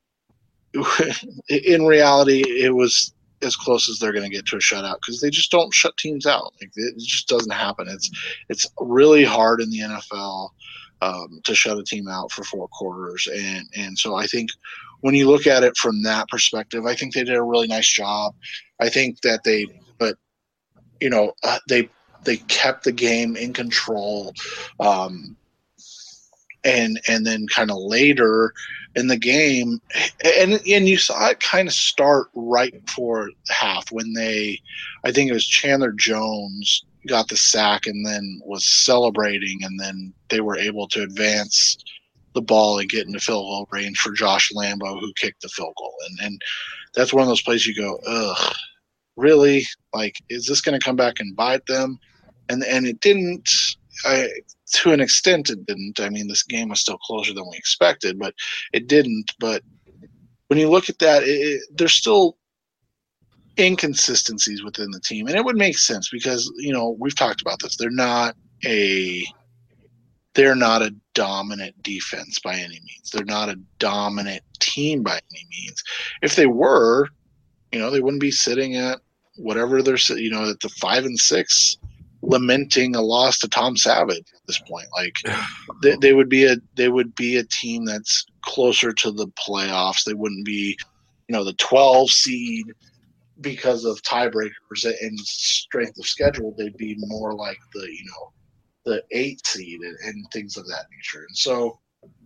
in reality, it was as close as they're going to get to a shutout, because they just don't shut teams out. Like, it just doesn't happen. It's it's really hard in the N F L um, to shut a team out for four quarters. And, and so I think when you look at it from that perspective, I think they did a really nice job. I think that they, but you know, uh, they they kept the game in control, um, and and then kind of later in the game, and and you saw it kind of start right before half when they, I think it was Chandler Jones got the sack and then was celebrating, and then they were able to advance the ball and get into field goal range for Josh Lambo, who kicked the field goal, and and that's one of those plays you go, ugh. Really, like, is this going to come back and bite them? And and it didn't. I, to an extent, it didn't. I mean, this game was still closer than we expected, but it didn't. But when you look at that, it, it, there's still inconsistencies within the team, and it would make sense because, you know, we've talked about this. They're not a they're not a dominant defense by any means. They're not a dominant team by any means. If they were, you know, they wouldn't be sitting at whatever they're, you know, at the five and six lamenting a loss to Tom Savage at this point. Like they, they would be a they would be a team that's closer to the playoffs. They wouldn't be, you know, the twelve seed because of tiebreakers and strength of schedule. They'd be more like the, you know, the eight seed and, and things of that nature. And so,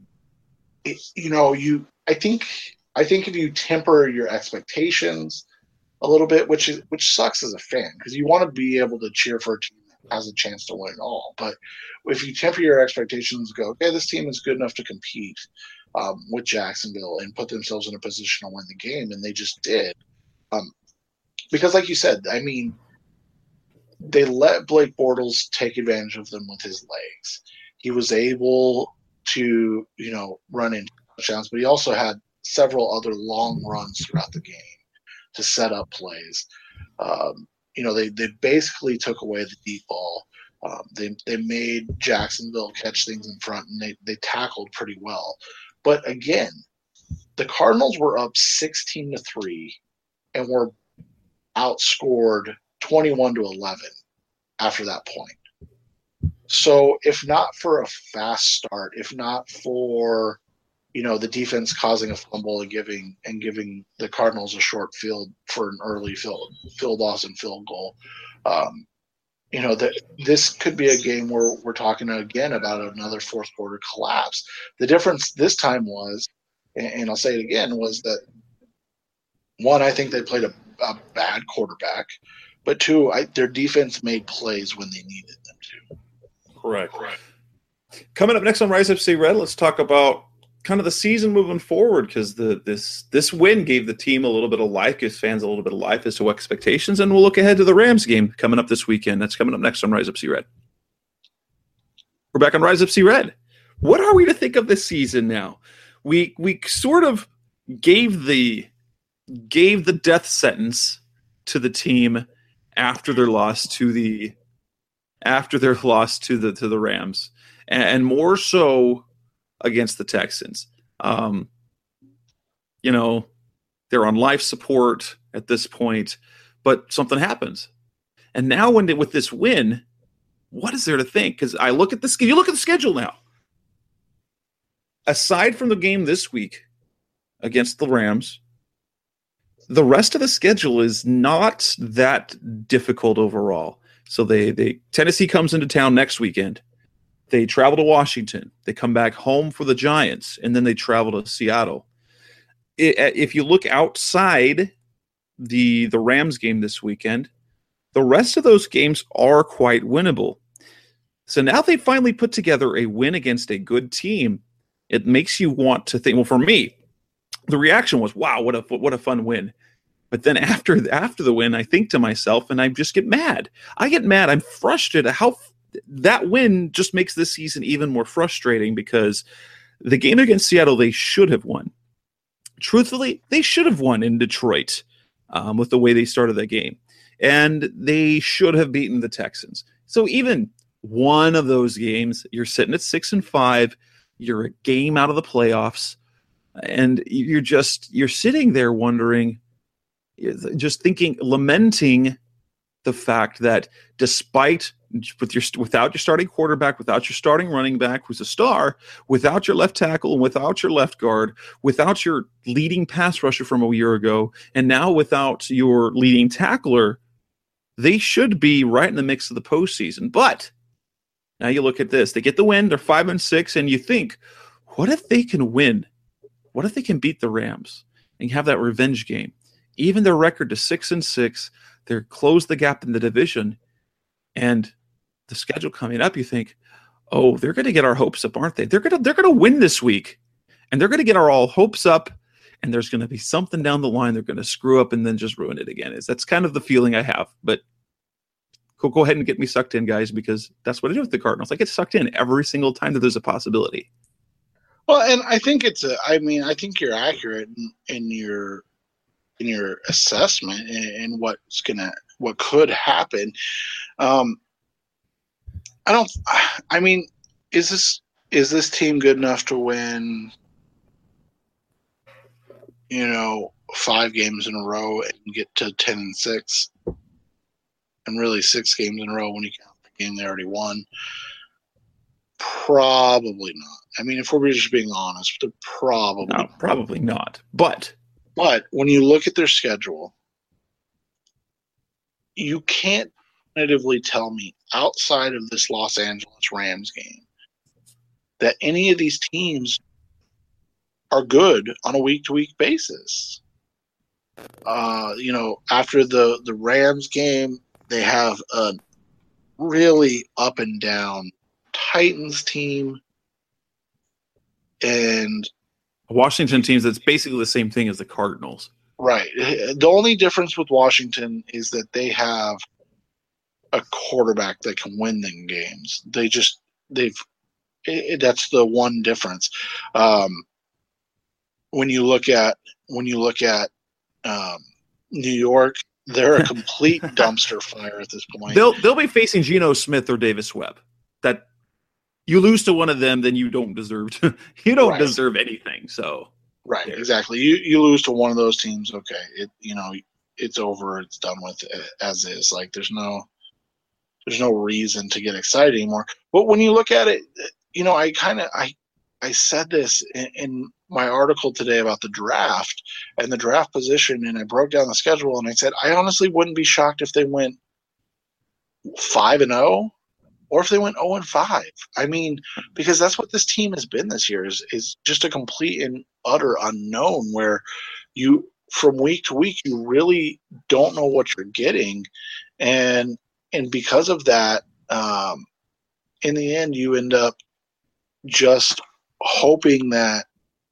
it, you know, you I think I think if you temper your expectations a little bit, which is which sucks as a fan because you want to be able to cheer for a team that has a chance to win it all. But if you temper your expectations, go, okay, this team is good enough to compete um, with Jacksonville and put themselves in a position to win the game, and they just did. Um, because, like you said, I mean, they let Blake Bortles take advantage of them with his legs. He was able to, you know, run in touchdowns, but he also had several other long runs throughout the game to set up plays. Um, you know, they, they basically took away the deep ball. Um, they they made Jacksonville catch things in front, and they, they tackled pretty well. But again, the Cardinals were up sixteen to three and were outscored twenty-one to eleven after that point. So if not for a fast start, if not for, you know, the defense causing a fumble and giving and giving the Cardinals a short field for an early field Phil Dawson field goal, um, you know, that this could be a game where we're talking again about another fourth quarter collapse. The difference this time was, and I'll say it again, was that one, I think they played a, a bad quarterback, but two, I, their defense made plays when they needed them to. Correct. Correct. Coming up next on Rise Up See Red, let's talk about kind of the season moving forward, because the this this win gave the team a little bit of life, gives fans a little bit of life as to expectations, and we'll look ahead to the Rams game coming up this weekend. That's coming up next on Rise Up See Red. We're back on Rise Up See Red. What are we to think of this season now? We we sort of gave the gave the death sentence to the team after their loss to the after their loss to the to the Rams, and, and more so against the Texans. Um, you know, they're on life support at this point, but something happens. And now when they, with this win, what is there to think? Because I look at this, you look at the schedule now. Aside from the game this week against the Rams, the rest of the schedule is not that difficult overall. So they, they Tennessee comes into town next weekend. They travel to Washington. They come back home for the Giants, and then they travel to Seattle. If you look outside the the Rams game this weekend, the rest of those games are quite winnable. So now they finally put together a win against a good team. It makes you want to think. Well, for me, the reaction was, "Wow, what a what a fun win!" But then after after the win, I think to myself, and I just get mad. I get mad. I'm frustrated at how that win just makes this season even more frustrating, because the game against Seattle, they should have won. Truthfully, they should have won in Detroit um, with the way they started that game. And they should have beaten the Texans. So even one of those games, you're sitting at six and five, you're a game out of the playoffs, and you're just, you're sitting there wondering, just thinking, lamenting the fact that despite with your without your starting quarterback, without your starting running back, who's a star, without your left tackle, and without your left guard, without your leading pass rusher from a year ago, and now without your leading tackler, they should be right in the mix of the postseason. But now you look at this. They get the win. They're five and six, and you think, what if they can win? What if they can beat the Rams and have that revenge game? Even their record to six and six, they're closed the gap in the division, and the schedule coming up, you think, oh, they're going to get our hopes up, aren't they? They're going to they're going to win this week, and they're going to get our all hopes up, and there's going to be something down the line they're going to screw up and then just ruin it again. Is that's kind of the feeling I have. But go go ahead and get me sucked in, guys, because that's what I do with the Cardinals. I get sucked in every single time that there's a possibility. Well, and I think it's a. I mean, I think you're accurate in, in your in your assessment and what's gonna what could happen. Um, I don't. I mean, is this is this team good enough to win, you know, five games in a row and get to ten and six, and really six games in a row when you count game they already won? Probably not. I mean, if we're just being honest, they're probably no, not. probably not. But but when you look at their schedule, you can't definitively tell me outside of this Los Angeles Rams game that any of these teams are good on a week-to-week basis. Uh, you know, after the, the Rams game, they have a really up and down Titans team and a Washington team that's basically the same thing as the Cardinals. Right. The only difference with Washington is that they have a quarterback that can win them games. They just they've it, that's the one difference. Um, when you look at when you look at um, New York, they're a complete dumpster fire at this point. They'll they'll be facing Geno Smith or Davis Webb. That you lose to one of them, then you don't deserve to, you don't right. deserve anything. So right, there. exactly. You you lose to one of those teams, okay. It you know it's over. It's done with as is. Like there's no there's no reason to get excited anymore. But when you look at it, you know, I kind of I I said this in, in my article today about the draft and the draft position, and I broke down the schedule, and I said I honestly wouldn't be shocked if they went five and zero. Or if they went zero and five. I mean, because that's what this team has been this year is is just a complete and utter unknown where you from week to week you really don't know what you're getting, and and because of that, um, in the end you end up just hoping that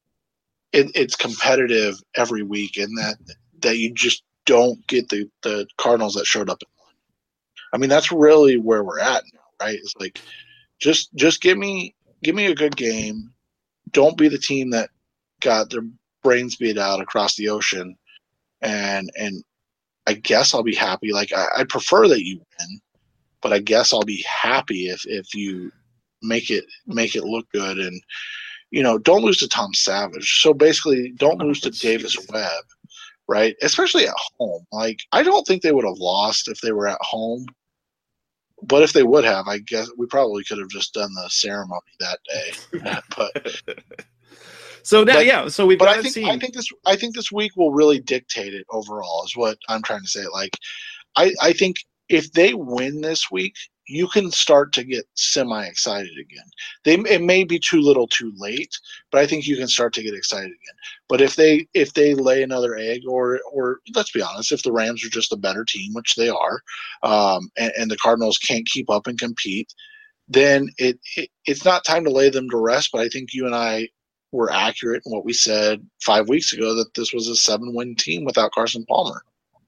it, it's competitive every week, and that that you just don't get the the Cardinals that showed up. I mean, that's really where we're at now. Right? It's like just just give me give me a good game. Don't be the team that got their brains beat out across the ocean, and and I guess I'll be happy. Like I, I prefer that you win, but I guess I'll be happy if if you make it make it look good. And you know, don't lose to Tom Savage. So basically, don't lose to Davis Webb, right? Especially at home. Like I don't think they would have lost if they were at home. But if they would have, I guess we probably could have just done the ceremony that day. but so now, but, yeah. So we've but got I think see. I think this I think this week will really dictate it overall. Is what I'm trying to say. Like, I I think if they win this week, you can start to get semi excited again. They it may be too little, too late, but I think you can start to get excited again. But if they if they lay another egg, or or let's be honest, if the Rams are just a better team, which they are, um, and, and the Cardinals can't keep up and compete, then it, it it's not time to lay them to rest. But I think you and I were accurate in what we said five weeks ago that this was a seven win team without Carson Palmer.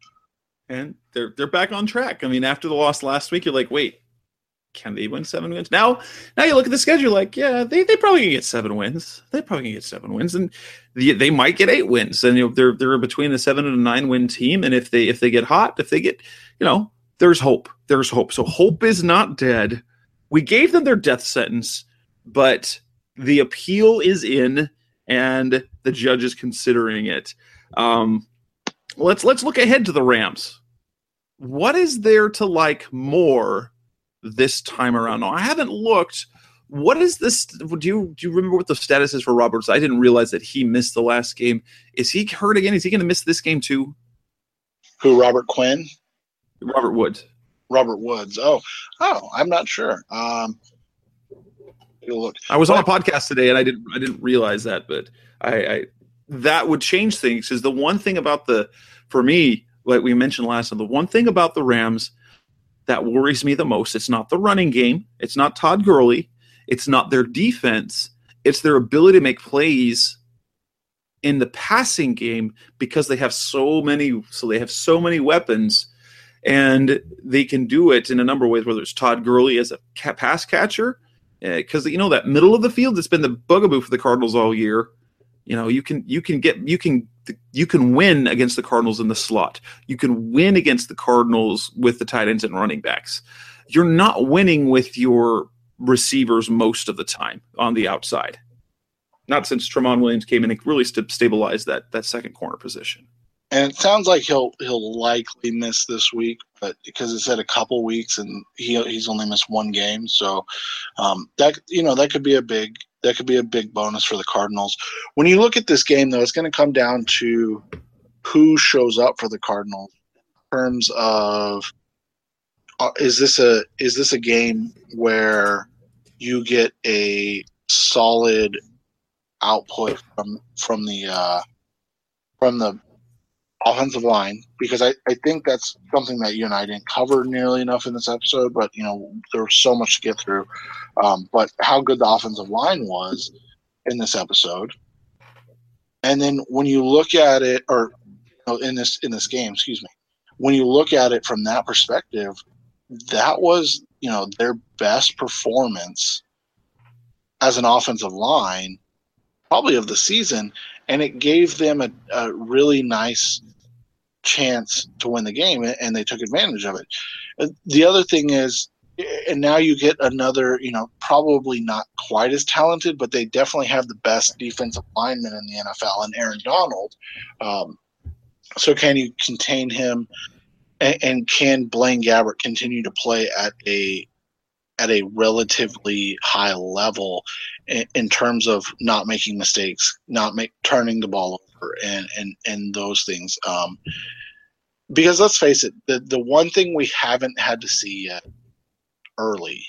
And they're they're back on track. I mean, after the loss last week, you're like, wait. Can they win seven wins? Now, now you look at the schedule, like, yeah, they they probably can get seven wins. They probably can get seven wins, and the, they might get eight wins. And you know, they're they're between a seven and a nine win team. And if they if they get hot, if they get, you know, there's hope. There's hope. So hope is not dead. We gave them their death sentence, but the appeal is in, and the judge is considering it. Um, let's let's look ahead to the Rams. What is there to like more this time around? No, I haven't looked. What is this? Do you do you remember what the status is for Roberts? I didn't realize that he missed the last game. Is he hurt again? Is he going to miss this game too? Who? Robert Quinn? Robert Woods. Robert Woods. Oh, oh, I'm not sure. Um, look. I was but, on a podcast today, and I didn't I didn't realize that, but I, I that would change things. Because the one thing about the for me, like we mentioned last time, the one thing about the Rams that worries me the most, it's not the running game. It's not Todd Gurley. It's not their defense. It's their ability to make plays in the passing game because they have so many. So they have so many weapons, and they can do it in a number of ways. Whether it's Todd Gurley as a ca- pass catcher, because uh, you know that middle of the field that's been the bugaboo for the Cardinals all year. You know, you can you can get you can you can win against the Cardinals in the slot. You can win against the Cardinals with the tight ends and running backs. You're not winning with your receivers most of the time on the outside. Not since Tramon Williams came in and really st- stabilized that that second corner position. And it sounds like he'll he'll likely miss this week, but because it said a couple weeks and he he's only missed one game, so um, that you know that could be a big that could be a big bonus for the Cardinals. When you look at this game, though, it's going to come down to who shows up for the Cardinals in terms of uh, is this a is this a game where you get a solid output from from the uh, from the offensive line, because I, I think that's something that you and I didn't cover nearly enough in this episode, but you know there was so much to get through. Um, but how good the offensive line was in this episode, and then when you look at it, or you know, in this in this game, excuse me, when you look at it from that perspective, that was you know their best performance as an offensive line, probably of the season, and it gave them a, a really nice chance to win the game, and they took advantage of it. The other thing is, and now you get another, you know, probably not quite as talented, but they definitely have the best defensive lineman in the N F L, and Aaron Donald. Um, so can you contain him, and, and can Blaine Gabbert continue to play at a at a relatively high level in, in terms of not making mistakes, not make turning the ball over, and and and those things. Um, because let's face it, the the one thing we haven't had to see yet early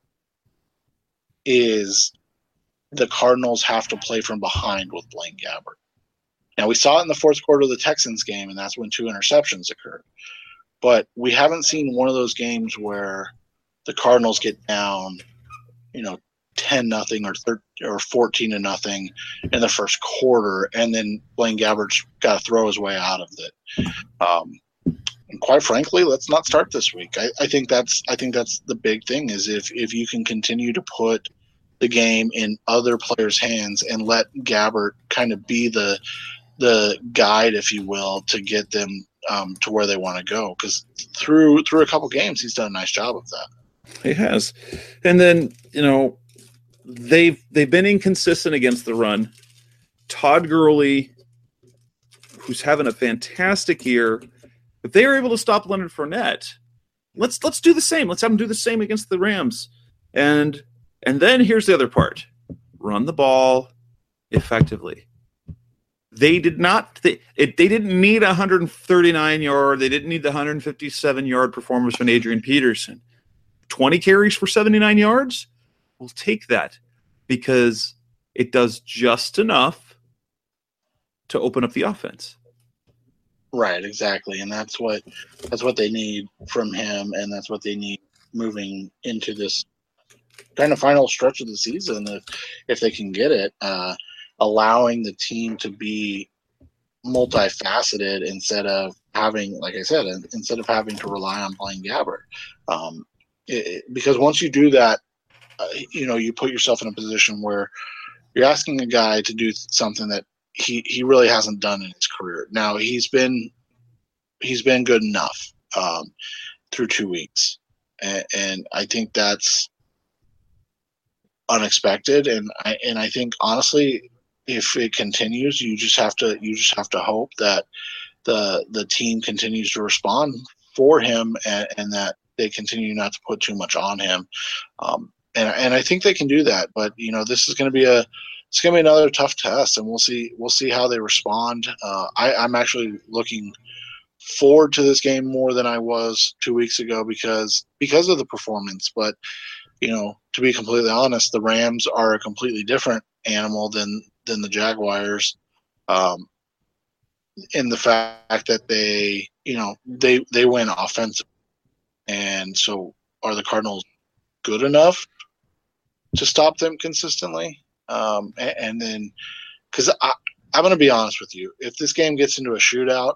is the Cardinals have to play from behind with Blaine Gabbert. Now, we saw it in the fourth quarter of the Texans game, and that's when two interceptions occurred. But we haven't seen one of those games where the Cardinals get down, you know, ten nothing or thirteen or fourteen to nothing in the first quarter, and then Blaine Gabbert's got to throw his way out of it. Um, and quite frankly, let's not start this week. I, I think that's I think that's the big thing, is if if you can continue to put the game in other players' hands and let Gabbert kind of be the the guide, if you will, to get them um, to where they want to go. Because through through a couple games, he's done a nice job of that. He has. And then, you know, they've they've been inconsistent against the run. Todd Gurley, who's having a fantastic year, if they are able to stop Leonard Fournette, let's let's do the same. Let's have them do the same against the Rams. And and then here's the other part. Run the ball effectively. They did not they, it, they didn't need a one hundred thirty-nine yard, they didn't need the one hundred fifty-seven yard performance from Adrian Peterson. twenty carries for seventy-nine yards? We'll take that, because it does just enough to open up the offense. Right, exactly. And that's what that's what they need from him, and that's what they need moving into this kind of final stretch of the season, if if they can get it, uh, allowing the team to be multifaceted instead of having, like I said, instead of having to rely on Blaine Gabbert. Um, it, because once you do that, uh, you know, you put yourself in a position where you're asking a guy to do something that he, he really hasn't done in his career. Now he's been he's been good enough um, through two weeks, and, and I think that's unexpected. And I and I think honestly, if it continues, you just have to you just have to hope that the the team continues to respond for him, and, and that they continue not to put too much on him. Um, and and I think they can do that. But you know, this is going to be a it's going to be another tough test, and we'll see we'll see how they respond. Uh, I, I'm actually looking forward to this game more than I was two weeks ago because because of the performance. But you know, to be completely honest, the Rams are a completely different animal than than the Jaguars, um, in the fact that they, you know, they they win offensive, and so are the Cardinals good enough to stop them consistently? Um, and, and then, because I'm going to be honest with you, if this game gets into a shootout,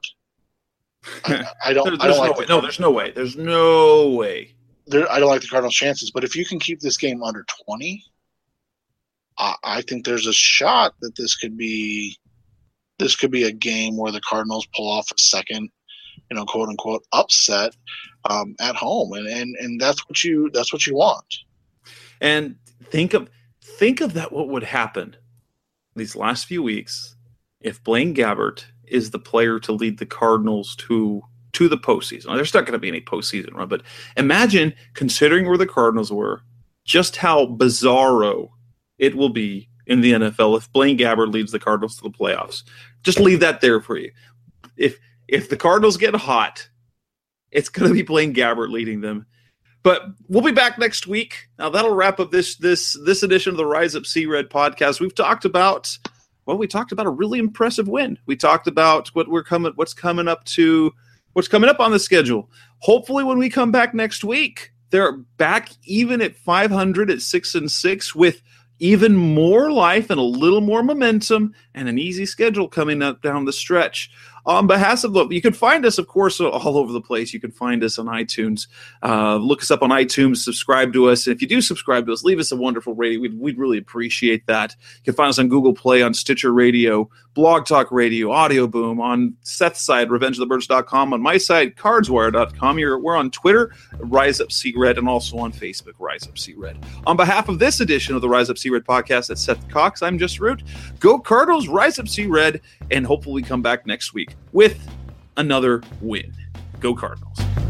I, I don't. There, I don't no like way. the No, there's no way. There's no way. There, I don't like the Cardinals' chances. But if you can keep this game under twenty, I, I think there's a shot that this could be this could be a game where the Cardinals pull off a second, you know, quote unquote upset um, at home, and, and and that's what you that's what you want. And think of think of that. What would happen these last few weeks if Blaine Gabbert is the player to lead the Cardinals to to the postseason. Now, there's not going to be any postseason run, but imagine, considering where the Cardinals were, just how bizarro it will be in the N F L if Blaine Gabbert leads the Cardinals to the playoffs. Just leave that there for you. If if the Cardinals get hot, it's going to be Blaine Gabbert leading them. But we'll be back next week. Now that'll wrap up this this this edition of the Rise Up Sea Red podcast. We've talked about well, we talked about a really impressive win. We talked about what we're coming, what's coming up to, what's coming up on the schedule. Hopefully, when we come back next week, they're back even at five hundred at six and six with even more life and a little more momentum and an easy schedule coming up down the stretch. On behalf of the, you can find us, of course, all over the place. You can find us on iTunes. Uh, look us up on iTunes. Subscribe to us. If you do subscribe to us, leave us a wonderful rating. We'd, we'd really appreciate that. You can find us on Google Play, on Stitcher Radio, Blog Talk Radio, Audio Boom, on Seth's side, revenge of the birds dot com, on my side, cards wire dot com. You're, we're on Twitter, Rise Up Sea Red, and also on Facebook, Rise Up Sea Red. On behalf of this edition of the Rise Up Sea Red podcast, that's Seth Cox. I'm Just Root. Go Cardinals, Rise Up Sea Red, and hopefully we come back next week with another win. Go Cardinals.